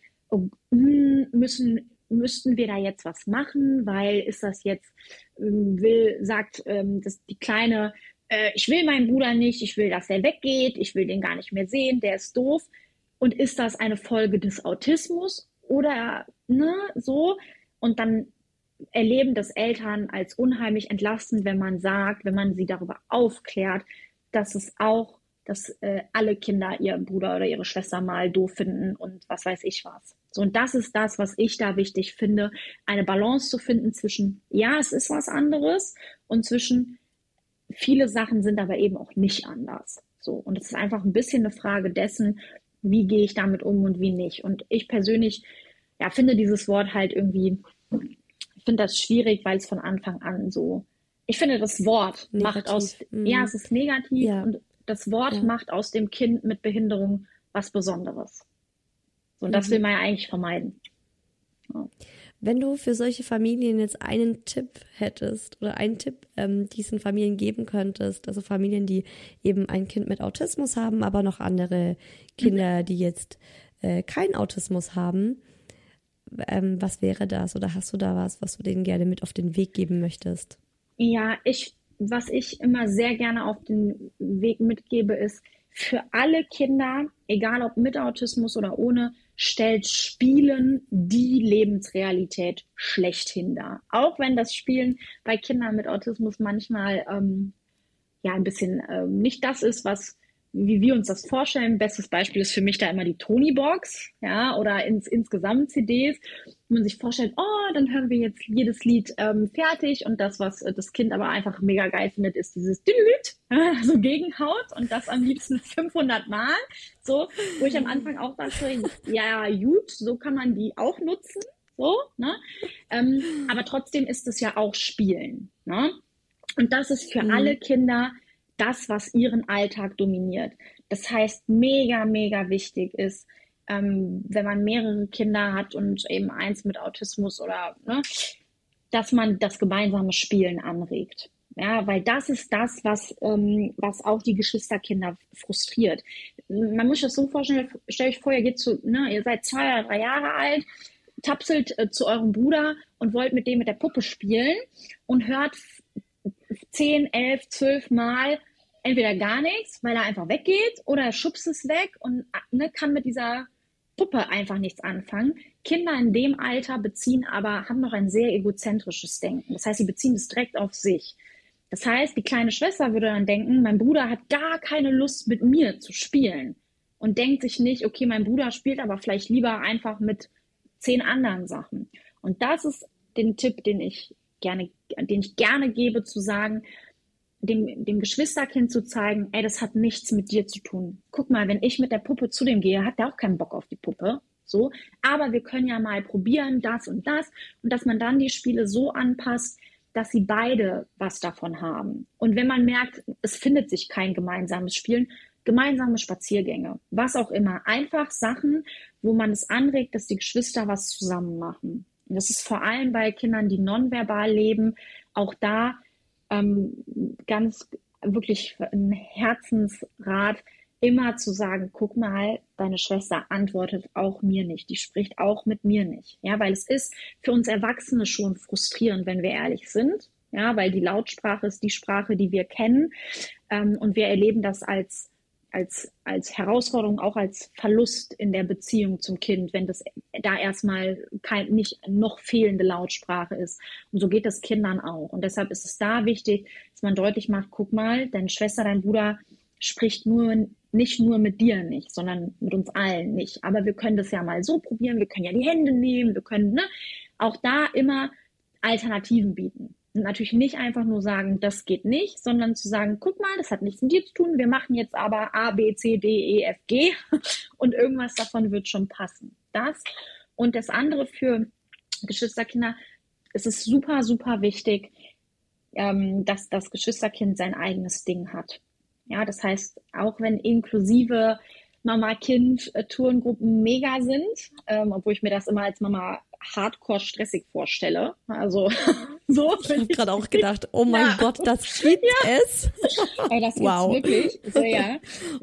Müssten wir da jetzt was machen, weil ist das jetzt, sagt dass die Kleine, ich will meinen Bruder nicht, ich will, dass er weggeht, ich will den gar nicht mehr sehen, der ist doof. Und ist das eine Folge des Autismus oder ne, so? Und dann erleben das Eltern als unheimlich entlastend, wenn man sie darüber aufklärt, dass alle Kinder ihren Bruder oder ihre Schwester mal doof finden und was weiß ich was. So, und das ist das, was ich da wichtig finde, eine Balance zu finden zwischen, ja, es ist was anderes und zwischen, viele Sachen sind aber eben auch nicht anders. So, und es ist einfach ein bisschen eine Frage dessen, wie gehe ich damit um und wie nicht. Und ich persönlich, ja, finde dieses Wort halt irgendwie, ich finde das schwierig, weil es von Anfang an so, ich finde das Wort ja, es ist negativ und das Wort macht aus dem Kind mit Behinderung was Besonderes. So, und das will man ja eigentlich vermeiden. Ja. Wenn du für solche Familien jetzt einen Tipp hättest oder einen Tipp diesen Familien geben könntest, also Familien, die eben ein Kind mit Autismus haben, aber noch andere Kinder, die jetzt keinen Autismus haben, was wäre das? Oder hast du da was du denen gerne mit auf den Weg geben möchtest? Ja, was ich immer sehr gerne auf den Weg mitgebe, ist, für alle Kinder, egal ob mit Autismus oder ohne, stellt Spielen die Lebensrealität schlechthin dar. Auch wenn das Spielen bei Kindern mit Autismus manchmal ein bisschen nicht das ist, was wie wir uns das vorstellen. Bestes Beispiel ist für mich da immer die Tony-Box, ja, oder insgesamt CDs, wo man sich vorstellt, oh, dann hören wir jetzt jedes Lied fertig und das, was das Kind aber einfach mega geil findet, ist dieses Düt, so gegenhaut und das am liebsten 500 Mal, so, wo ich am Anfang auch dachte, ja, gut, so kann man die auch nutzen, so, ne, aber trotzdem ist es ja auch Spielen, ne, und das ist für alle Kinder das, was ihren Alltag dominiert. Das heißt, mega, mega wichtig ist, wenn man mehrere Kinder hat und eben eins mit Autismus oder, ne, dass man das gemeinsame Spielen anregt. Ja, weil das ist das, was auch die Geschwisterkinder frustriert. Man muss sich das so vorstellen, stellt euch vor, ihr geht ihr seid 2 oder 3 Jahre alt, tapselt zu eurem Bruder und wollt mit dem mit der Puppe spielen und hört 10, 11, 12 Mal entweder gar nichts, weil er einfach weggeht, oder er schubst es weg und kann mit dieser Puppe einfach nichts anfangen. Kinder in dem Alter haben noch ein sehr egozentrisches Denken. Das heißt, sie beziehen es direkt auf sich. Das heißt, die kleine Schwester würde dann denken, mein Bruder hat gar keine Lust mit mir zu spielen und denkt sich nicht, okay, mein Bruder spielt aber vielleicht lieber einfach mit 10 anderen Sachen. Und das ist den Tipp, den ich gerne gebe, zu sagen, dem Geschwisterkind zu zeigen, ey, das hat nichts mit dir zu tun. Guck mal, wenn ich mit der Puppe zu dem gehe, hat der auch keinen Bock auf die Puppe. So, aber wir können ja mal probieren, das und dass man dann die Spiele so anpasst, dass sie beide was davon haben. Und wenn man merkt, es findet sich kein gemeinsames Spielen, gemeinsame Spaziergänge, was auch immer. Einfach Sachen, wo man es anregt, dass die Geschwister was zusammen machen. Und das ist vor allem bei Kindern, die nonverbal leben, auch da ganz wirklich ein Herzensrat, immer zu sagen, guck mal, deine Schwester antwortet auch mir nicht, die spricht auch mit mir nicht. Ja, weil es ist für uns Erwachsene schon frustrierend, wenn wir ehrlich sind. Ja, weil die Lautsprache ist die Sprache, die wir kennen. Und wir erleben das als Herausforderung, auch als Verlust in der Beziehung zum Kind, wenn das da erstmal nicht noch fehlende Lautsprache ist. Und so geht es Kindern auch. Und deshalb ist es da wichtig, dass man deutlich macht, guck mal, deine Schwester, dein Bruder spricht nicht nur mit dir nicht, sondern mit uns allen nicht. Aber wir können das ja mal so probieren, wir können ja die Hände nehmen, wir können auch da immer Alternativen bieten. Und natürlich nicht einfach nur sagen, das geht nicht, sondern zu sagen, guck mal, das hat nichts mit dir zu tun, wir machen jetzt aber A, B, C, D, E, F, G und irgendwas davon wird schon passen. Das und das andere für Geschwisterkinder, es ist super, super wichtig, dass das Geschwisterkind sein eigenes Ding hat. Ja, das heißt, auch wenn inklusive Mama-Kind-Tourengruppen mega sind, obwohl ich mir das immer als Mama hardcore stressig vorstelle. Also so. Ich habe gerade auch gedacht, oh mein Gott, das gibt es. Aber das gibt's wirklich. So, ja.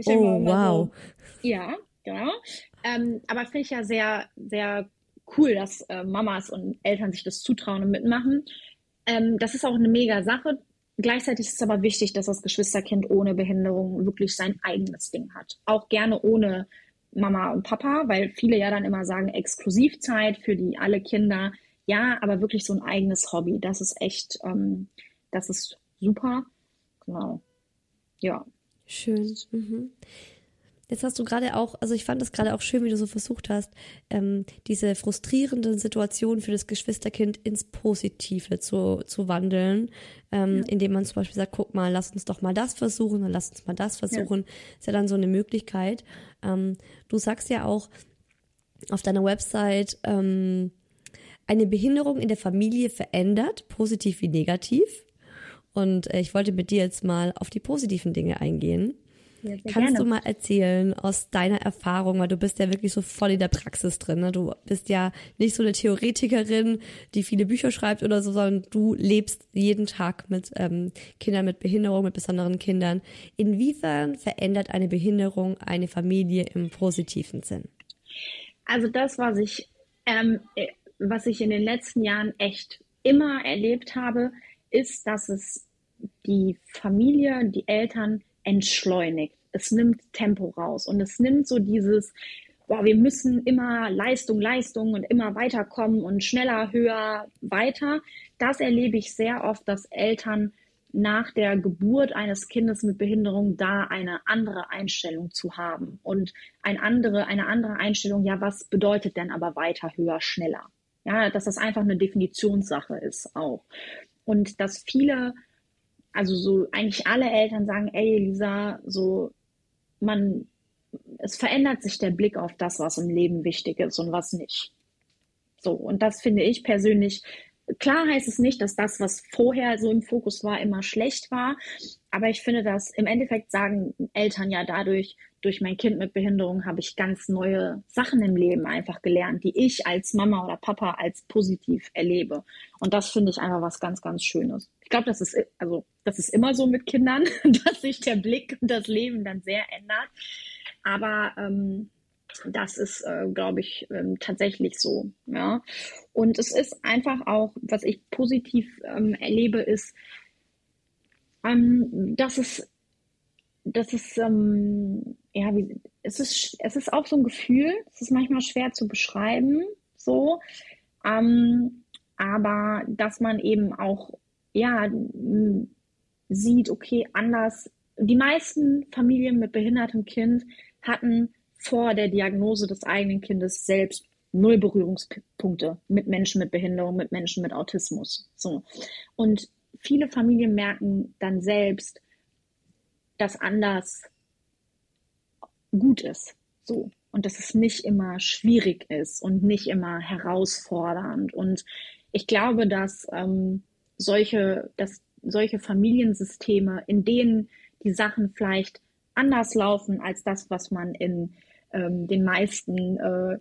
Wow. So, ja, genau. Aber finde ich ja sehr, sehr cool, dass Mamas und Eltern sich das zutrauen und mitmachen. Das ist auch eine mega Sache. Gleichzeitig ist es aber wichtig, dass das Geschwisterkind ohne Behinderung wirklich sein eigenes Ding hat. Auch gerne ohne Mama und Papa, weil viele ja dann immer sagen, Exklusivzeit für alle Kinder. Ja, aber wirklich so ein eigenes Hobby. Das ist echt, das ist super. Genau. Ja. Schön. Mhm. Jetzt hast du gerade auch, also ich fand es gerade auch schön, wie du so versucht hast, diese frustrierenden Situationen für das Geschwisterkind ins Positive zu wandeln, indem man zum Beispiel sagt, guck mal, lass uns doch mal das versuchen und lass uns mal das versuchen. Ja. Ist ja dann so eine Möglichkeit. Du sagst ja auch auf deiner Website, eine Behinderung in der Familie verändert, positiv wie negativ. Und ich wollte mit dir jetzt mal auf die positiven Dinge eingehen. Ja, kannst du mal erzählen aus deiner Erfahrung, weil du bist ja wirklich so voll in der Praxis drin, ne? Du bist ja nicht so eine Theoretikerin, die viele Bücher schreibt oder so, sondern du lebst jeden Tag mit Kindern mit Behinderung, mit besonderen Kindern. Inwiefern verändert eine Behinderung eine Familie im positiven Sinn? Also das, was ich in den letzten Jahren echt immer erlebt habe, ist, dass es die Familie, die Eltern entschleunigt. Es nimmt Tempo raus und es nimmt so dieses, wir müssen immer Leistung und immer weiterkommen und schneller, höher, weiter. Das erlebe ich sehr oft, dass Eltern nach der Geburt eines Kindes mit Behinderung da eine andere Einstellung zu haben und eine andere Einstellung, ja, was bedeutet denn aber weiter, höher, schneller? Ja, dass das einfach eine Definitionssache ist auch. Und dass viele, also so eigentlich alle Eltern sagen, ey Lisa, so es verändert sich der Blick auf das, was im Leben wichtig ist und was nicht. So, und das finde ich persönlich, klar heißt es nicht, dass das, was vorher so im Fokus war, immer schlecht war, aber ich finde, dass im Endeffekt sagen Eltern ja dadurch, durch mein Kind mit Behinderung habe ich ganz neue Sachen im Leben einfach gelernt, die ich als Mama oder Papa als positiv erlebe. Und das finde ich einfach was ganz, ganz Schönes. Ich glaube, das ist immer so mit Kindern, dass sich der Blick und das Leben dann sehr ändert. Aber das ist, glaube ich, tatsächlich so. Ja. Und es ist einfach auch, was ich positiv erlebe, ist, dass es ist auch so ein Gefühl, es ist manchmal schwer zu beschreiben, so, aber dass man eben auch, ja, sieht, okay, anders. Die meisten Familien mit behindertem Kind hatten vor der Diagnose des eigenen Kindes selbst 0 Berührungspunkte mit Menschen mit Behinderung, mit Menschen mit Autismus. So. Und viele Familien merken dann selbst, dass anders gut ist. So. Und dass es nicht immer schwierig ist und nicht immer herausfordernd. Und ich glaube, dass solche Familiensysteme, in denen die Sachen vielleicht anders laufen als das, was man in den meisten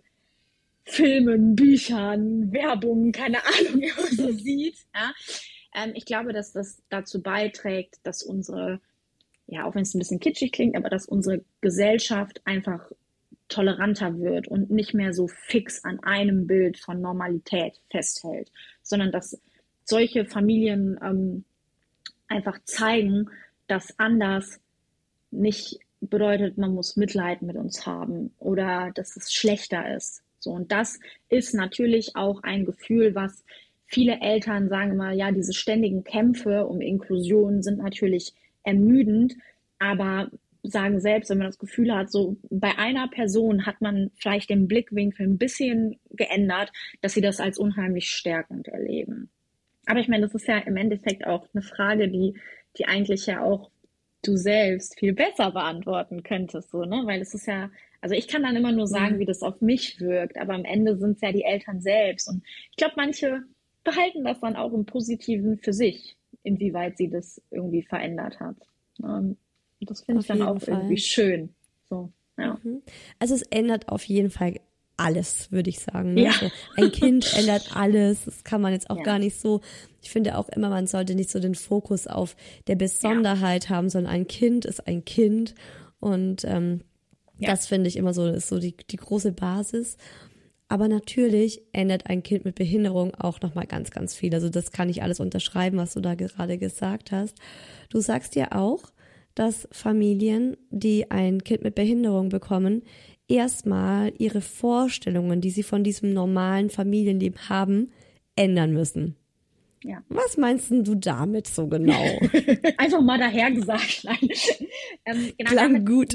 Filmen, Büchern, Werbungen, keine Ahnung, so sieht. Ja? Ich glaube, dass das dazu beiträgt, dass unsere, ja, auch wenn es ein bisschen kitschig klingt, aber dass unsere Gesellschaft einfach toleranter wird und nicht mehr so fix an einem Bild von Normalität festhält, sondern dass solche Familien einfach zeigen, dass anders nicht bedeutet, man muss Mitleid mit uns haben oder dass es schlechter ist. So, und das ist natürlich auch ein Gefühl, was viele Eltern sagen immer, ja, diese ständigen Kämpfe um Inklusion sind natürlich ermüdend, aber sagen selbst, wenn man das Gefühl hat, so bei einer Person hat man vielleicht den Blickwinkel ein bisschen geändert, dass sie das als unheimlich stärkend erleben. Aber ich meine, das ist ja im Endeffekt auch eine Frage, die eigentlich ja auch du selbst viel besser beantworten könntest, so, ne? Weil es ist ja, also ich kann dann immer nur sagen, wie das auf mich wirkt, aber am Ende sind es ja die Eltern selbst. Und ich glaube, manche behalten das dann auch im Positiven für sich, inwieweit sie das irgendwie verändert hat. Und das finde ich dann auch irgendwie schön. So, ja. Also es ändert auf jeden Fall alles, würde ich sagen. Ne? Ja. Also ein Kind ändert alles. Das kann man jetzt auch gar nicht so. Ich finde auch immer, man sollte nicht so den Fokus auf der Besonderheit haben, sondern ein Kind ist ein Kind. Und das finde ich immer so, ist so die große Basis. Aber natürlich ändert ein Kind mit Behinderung auch nochmal ganz, ganz viel. Also das kann ich alles unterschreiben, was du da gerade gesagt hast. Du sagst ja auch, dass Familien, die ein Kind mit Behinderung bekommen, erstmal ihre Vorstellungen, die sie von diesem normalen Familienleben haben, ändern müssen. Ja. Was meinst du damit so genau? Einfach mal dahergesagt. Nein. Genau, Klang gut.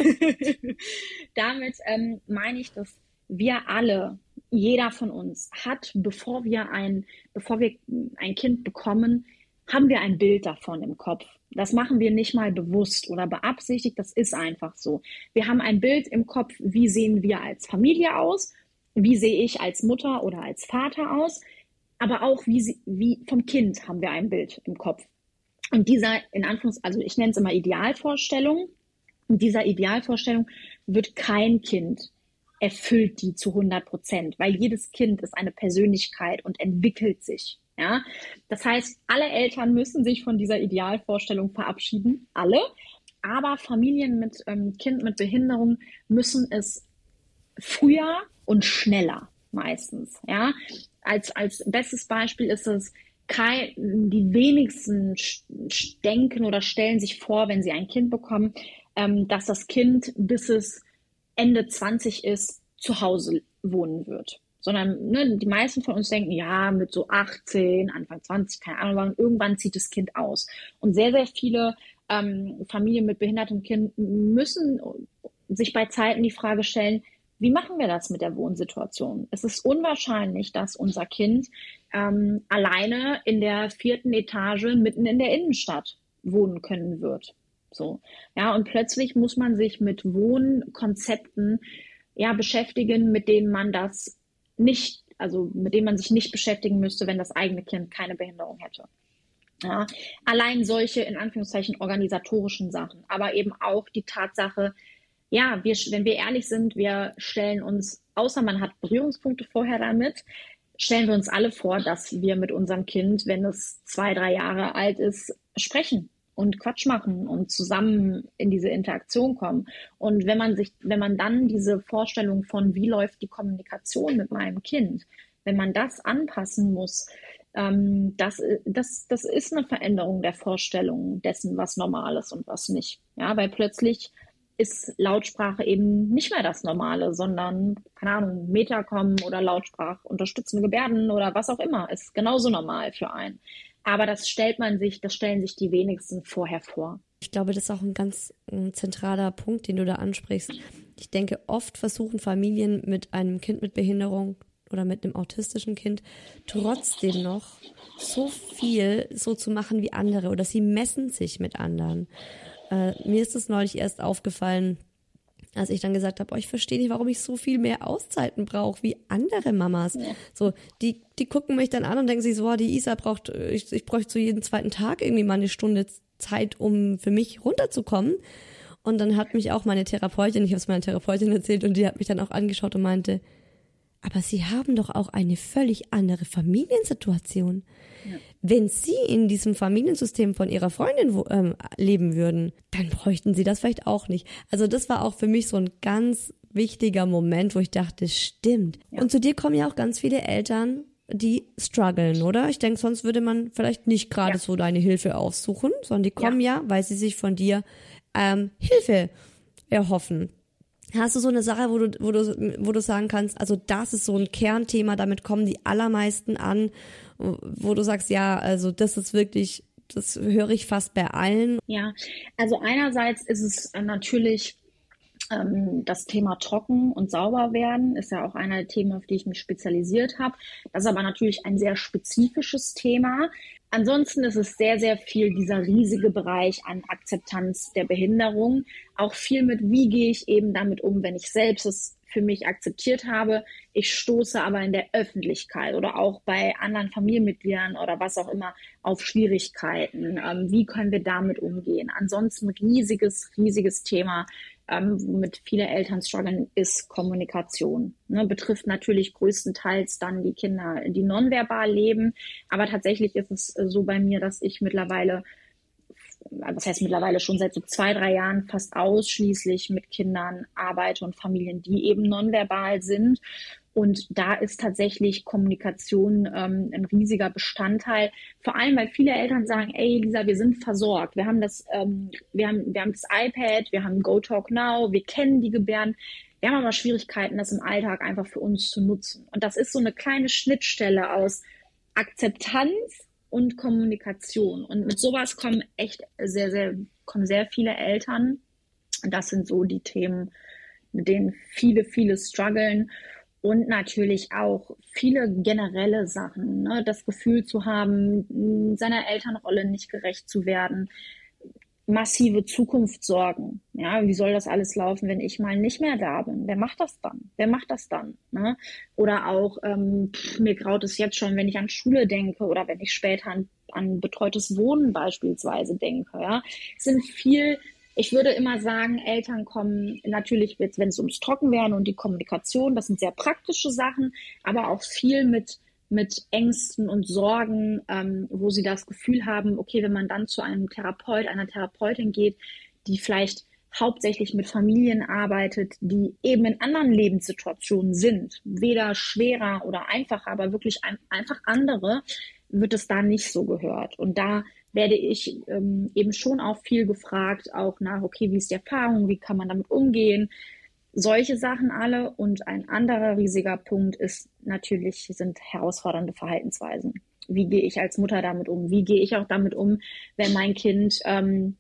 Damit meine ich, dass wir alle, jeder von uns hat, bevor wir ein Kind bekommen, haben wir ein Bild davon im Kopf. Das machen wir nicht mal bewusst oder beabsichtigt, das ist einfach so. Wir haben ein Bild im Kopf, wie sehen wir als Familie aus, wie sehe ich als Mutter oder als Vater aus, aber auch wie vom Kind haben wir ein Bild im Kopf. Und dieser, also ich nenne es immer Idealvorstellung, in dieser Idealvorstellung wird kein Kind erfüllt die zu 100%, weil jedes Kind ist eine Persönlichkeit und entwickelt sich. Ja? Das heißt, alle Eltern müssen sich von dieser Idealvorstellung verabschieden, alle, aber Familien mit Kind mit Behinderung müssen es früher und schneller meistens. Ja? Als bestes Beispiel ist es, die wenigsten denken oder stellen sich vor, wenn sie ein Kind bekommen, dass das Kind, bis es Ende 20 ist, zu Hause wohnen wird. sondern ne, die meisten von uns denken, ja, mit so 18, Anfang 20, keine Ahnung, irgendwann zieht das Kind aus. Und sehr, sehr viele Familien mit behindertem Kind müssen sich bei Zeiten die Frage stellen, wie machen wir das mit der Wohnsituation? Es ist unwahrscheinlich, dass unser Kind alleine in der 4. Etage mitten in der Innenstadt wohnen können wird. So, ja, und plötzlich muss man sich mit Wohnkonzepten beschäftigen, mit denen man mit denen man sich nicht beschäftigen müsste, wenn das eigene Kind keine Behinderung hätte. Ja, allein solche, in Anführungszeichen, organisatorischen Sachen, aber eben auch die Tatsache, ja, wenn wir ehrlich sind, wir stellen uns, außer man hat Berührungspunkte vorher damit, stellen wir uns alle vor, dass wir mit unserem Kind, wenn es 2, 3 Jahre alt ist, sprechen und Quatsch machen und zusammen in diese Interaktion kommen. Und wenn man dann diese Vorstellung von, wie läuft die Kommunikation mit meinem Kind, wenn man das anpassen muss, das ist eine Veränderung der Vorstellung dessen, was normal ist und was nicht. Ja, weil plötzlich ist Lautsprache eben nicht mehr das Normale, sondern, keine Ahnung, Metakom oder Lautsprachunterstützende Gebärden oder was auch immer, ist genauso normal für einen. Aber das stellen sich die wenigsten vorher vor. Ich glaube, das ist auch ein ganz zentraler Punkt, den du da ansprichst. Ich denke, oft versuchen Familien mit einem Kind mit Behinderung oder mit einem autistischen Kind trotzdem noch so viel so zu machen wie andere oder sie messen sich mit anderen. Mir ist es neulich erst aufgefallen, als ich dann gesagt habe, ich verstehe nicht, warum ich so viel mehr Auszeiten brauche wie andere Mamas. Ja. So, die gucken mich dann an und denken sich so, die Isa ich bräuchte so jeden 2. Tag irgendwie mal eine Stunde Zeit, um für mich runterzukommen. Und dann hat mich auch meine Therapeutin, ich habe es meiner Therapeutin erzählt und die hat mich dann auch angeschaut und meinte, aber Sie haben doch auch eine völlig Familiensituation. Ja. Wenn Sie in diesem Familiensystem von Ihrer Freundin leben würden, dann bräuchten Sie das vielleicht auch nicht. Also das war auch für mich so ein ganz wichtiger Moment, wo ich dachte, stimmt. Ja. Und zu dir kommen ja auch ganz viele Eltern, die strugglen, oder? Ich denke, sonst würde man vielleicht nicht gerade so deine Hilfe aussuchen, sondern die kommen weil sie sich von dir Hilfe erhoffen. Hast du so eine Sache, wo du sagen kannst, also das ist so ein Kernthema, damit kommen die allermeisten an, wo du sagst, ja, also das ist wirklich, das höre ich fast bei allen. Ja, also einerseits ist es natürlich das Thema trocken und sauber werden, ist ja auch einer der Themen, auf die ich mich spezialisiert habe. Das ist aber natürlich ein sehr spezifisches Thema. Ansonsten ist es sehr, sehr viel dieser riesige Bereich an Akzeptanz der Behinderung. Auch viel mit, wie gehe ich eben damit um, wenn ich selbst es für mich akzeptiert habe. Ich stoße aber in der Öffentlichkeit oder auch bei anderen Familienmitgliedern oder was auch immer auf Schwierigkeiten. Wie können wir damit umgehen? Ansonsten riesiges Thema, womit viele Eltern strugglen, ist Kommunikation. Betrifft natürlich größtenteils dann die Kinder, die nonverbal leben. Aber tatsächlich ist es so bei mir, dass ich mittlerweile schon seit so 2, 3 Jahren fast ausschließlich mit Kindern arbeite und Familien, die eben nonverbal sind. Und da ist tatsächlich Kommunikation ein riesiger Bestandteil. Vor allem, weil viele Eltern sagen, ey Lisa, wir sind versorgt. Wir haben das iPad, wir haben GoTalkNow, wir kennen die Gebärden. Wir haben aber Schwierigkeiten, das im Alltag einfach für uns zu nutzen. Und das ist so eine kleine Schnittstelle aus Akzeptanz und Kommunikation. Und mit sowas kommen echt sehr viele Eltern. Und das sind so die Themen, mit denen viele strugglen. Und natürlich auch viele generelle Sachen, das Gefühl zu haben, seiner Elternrolle nicht gerecht zu werden, massive Zukunftssorgen. Ja, wie soll das alles laufen, wenn ich mal nicht mehr da bin? Wer macht das dann? Ne? Oder auch, mir graut es jetzt schon, wenn ich an Schule denke oder wenn ich später an betreutes Wohnen beispielsweise denke. Ja, es sind ich würde immer sagen, Eltern kommen natürlich jetzt, wenn es ums Trockenwerden und die Kommunikation, das sind sehr praktische Sachen, aber auch viel mit Ängsten und Sorgen, wo sie das Gefühl haben, okay, wenn man dann zu einem Therapeut, einer Therapeutin geht, die vielleicht hauptsächlich mit Familien arbeitet, die eben in anderen Lebenssituationen sind, weder schwerer oder einfacher, aber wirklich einfach andere, wird es da nicht so gehört. Und da werde ich eben schon auch viel gefragt, auch nach, okay, wie ist die Erfahrung, wie kann man damit umgehen? solche Sachen alle. Und ein anderer riesiger Punkt sind herausfordernde Verhaltensweisen. Wie gehe ich als Mutter damit um? Wie gehe ich auch damit um, wenn mein Kind, sei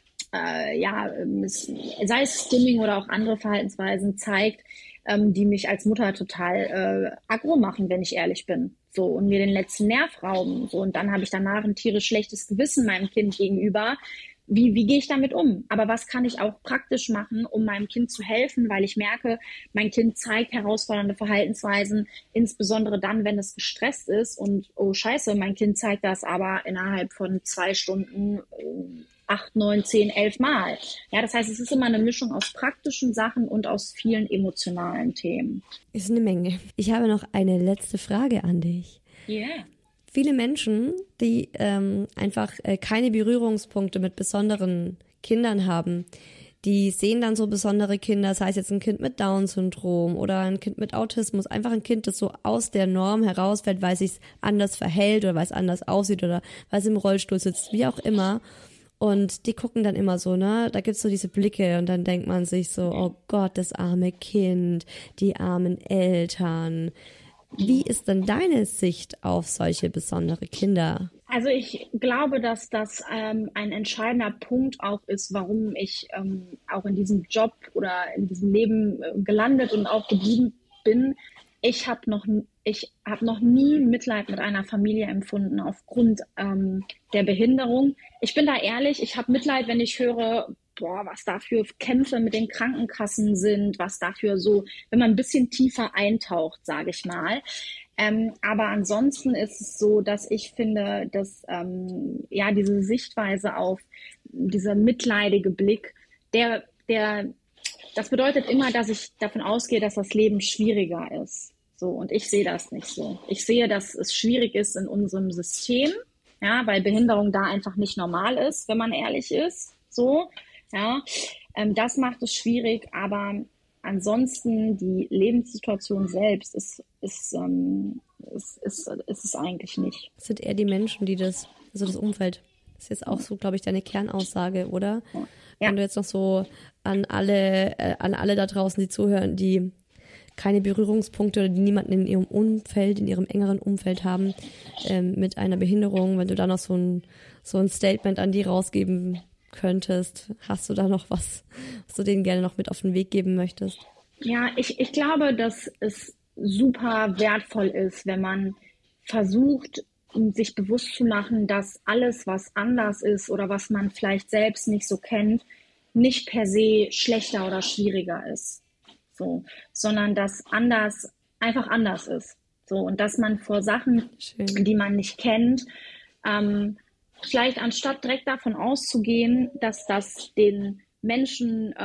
es Stimming oder auch andere Verhaltensweisen zeigt, die mich als Mutter total aggro machen, wenn ich ehrlich bin. So, und mir den letzten Nerv rauben. So, und dann habe ich danach ein tierisch schlechtes Gewissen meinem Kind gegenüber. Wie gehe ich damit um? Aber was kann ich auch praktisch machen, um meinem Kind zu helfen, weil ich merke, mein Kind zeigt herausfordernde Verhaltensweisen, insbesondere dann, wenn es gestresst ist und oh Scheiße, mein Kind zeigt das aber innerhalb von 2 Stunden 8, 9, 10, 11 Mal. Ja, das heißt, es ist immer eine Mischung aus praktischen Sachen und aus vielen emotionalen Themen. Ist eine Menge. Ich habe noch eine letzte Frage an dich. Ja. Yeah. Viele Menschen, die einfach keine Berührungspunkte mit besonderen Kindern haben, die sehen dann so besondere Kinder, sei es jetzt ein Kind mit Down-Syndrom oder ein Kind mit Autismus, einfach ein Kind, das so aus der Norm herausfällt, weil es sich anders verhält oder weil es anders aussieht oder weil es im Rollstuhl sitzt, wie auch immer. Und die gucken dann immer so, ne? Da gibt's so diese Blicke und dann denkt man sich so, oh Gott, das arme Kind, die armen Eltern. Wie ist denn deine Sicht auf solche besondere Kinder? Also ich glaube, dass das ein entscheidender Punkt auch ist, warum ich auch in diesem Job oder in diesem Leben gelandet und auch geblieben bin. Ich habe noch nie Mitleid mit einer Familie empfunden aufgrund der Behinderung. Ich bin da ehrlich, ich habe Mitleid, wenn ich höre, was da für Kämpfe mit den Krankenkassen sind, was dafür so, wenn man ein bisschen tiefer eintaucht, sage ich mal. Aber ansonsten ist es so, dass ich finde, dass diese Sichtweise auf dieser mitleidige Blick, das bedeutet immer, dass ich davon ausgehe, dass das Leben schwieriger ist. So, und ich sehe das nicht so. Ich sehe, dass es schwierig ist in unserem System, ja, weil Behinderung da einfach nicht normal ist, wenn man ehrlich ist. So, ja, das macht es schwierig, aber ansonsten die Lebenssituation selbst ist es eigentlich nicht. Das sind eher die Menschen, die das Umfeld, das ist jetzt auch so, glaube ich, deine Kernaussage, oder? Ja. Wenn du jetzt noch so an alle da draußen, die zuhören, die keine Berührungspunkte oder die niemanden in ihrem Umfeld, in ihrem engeren Umfeld haben mit einer Behinderung, wenn du da noch so ein Statement an die rausgeben könntest, hast du da noch was du denen gerne noch mit auf den Weg geben möchtest? Ja, ich glaube, dass es super wertvoll ist, wenn man versucht, sich bewusst zu machen, dass alles, was anders ist oder was man vielleicht selbst nicht so kennt, nicht per se schlechter oder schwieriger ist. So, sondern dass anders einfach anders ist. So, und dass man vor Sachen, die man nicht kennt, vielleicht anstatt direkt davon auszugehen, dass das den Menschen,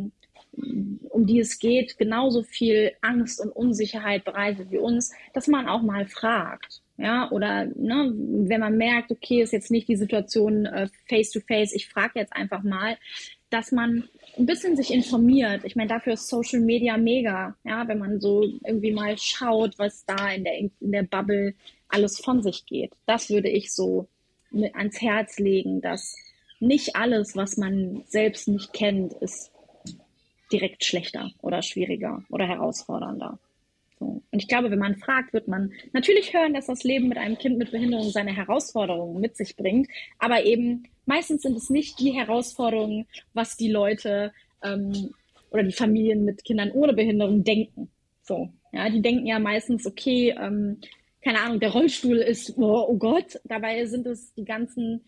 um die es geht, genauso viel Angst und Unsicherheit bereitet wie uns, dass man auch mal fragt. Ja, oder ne, wenn man merkt, okay, ist jetzt nicht die Situation face to face, ich frage jetzt einfach mal, dass man ein bisschen sich informiert. Ich meine, dafür ist Social Media mega, ja, wenn man so irgendwie mal schaut, was da in der Bubble alles von sich geht. Das würde ich so ans Herz legen, dass nicht alles, was man selbst nicht kennt, ist direkt schlechter oder schwieriger oder herausfordernder. So. Und ich glaube, wenn man fragt, wird man natürlich hören, dass das Leben mit einem Kind mit Behinderung seine Herausforderungen mit sich bringt, aber eben meistens sind es nicht die Herausforderungen, was die Leute oder die Familien mit Kindern ohne Behinderung denken. So, ja, die denken ja meistens, okay, keine Ahnung, der Rollstuhl ist, oh Gott, dabei sind es die ganzen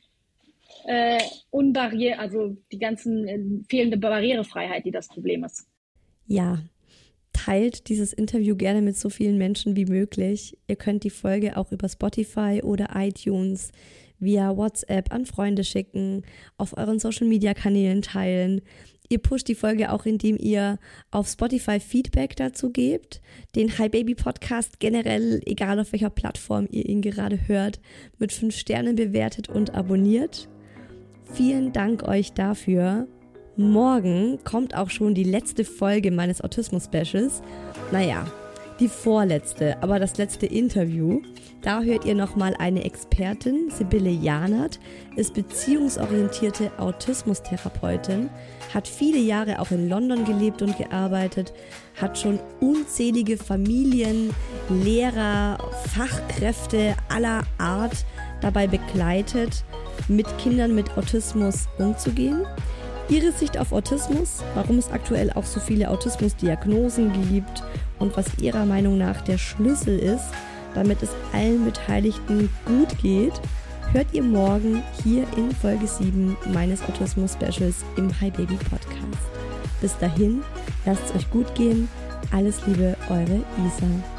die ganzen fehlende Barrierefreiheit, die das Problem ist. Ja, teilt dieses Interview gerne mit so vielen Menschen wie möglich. Ihr könnt die Folge auch über Spotify oder iTunes via WhatsApp an Freunde schicken, auf euren Social-Media-Kanälen teilen. Ihr pusht die Folge auch, indem ihr auf Spotify Feedback dazu gebt, den Hi Baby Podcast generell, egal auf welcher Plattform ihr ihn gerade hört, mit 5 Sternen bewertet und abonniert. Vielen Dank euch dafür. Morgen kommt auch schon die letzte Folge meines Autismus-Specials. Naja, die vorletzte, aber das letzte Interview. Da hört ihr nochmal eine Expertin, Sibylle Janert, ist beziehungsorientierte Autismustherapeutin, hat viele Jahre auch in London gelebt und gearbeitet, hat schon unzählige Familien, Lehrer, Fachkräfte aller Art dabei begleitet, mit Kindern mit Autismus umzugehen. Ihre Sicht auf Autismus, warum es aktuell auch so viele Autismusdiagnosen gibt und was ihrer Meinung nach der Schlüssel ist, damit es allen Beteiligten gut geht, hört ihr morgen hier in Folge 7 meines Autismus-Specials im Hi Baby Podcast. Bis dahin, lasst es euch gut gehen. Alles Liebe, eure Isa.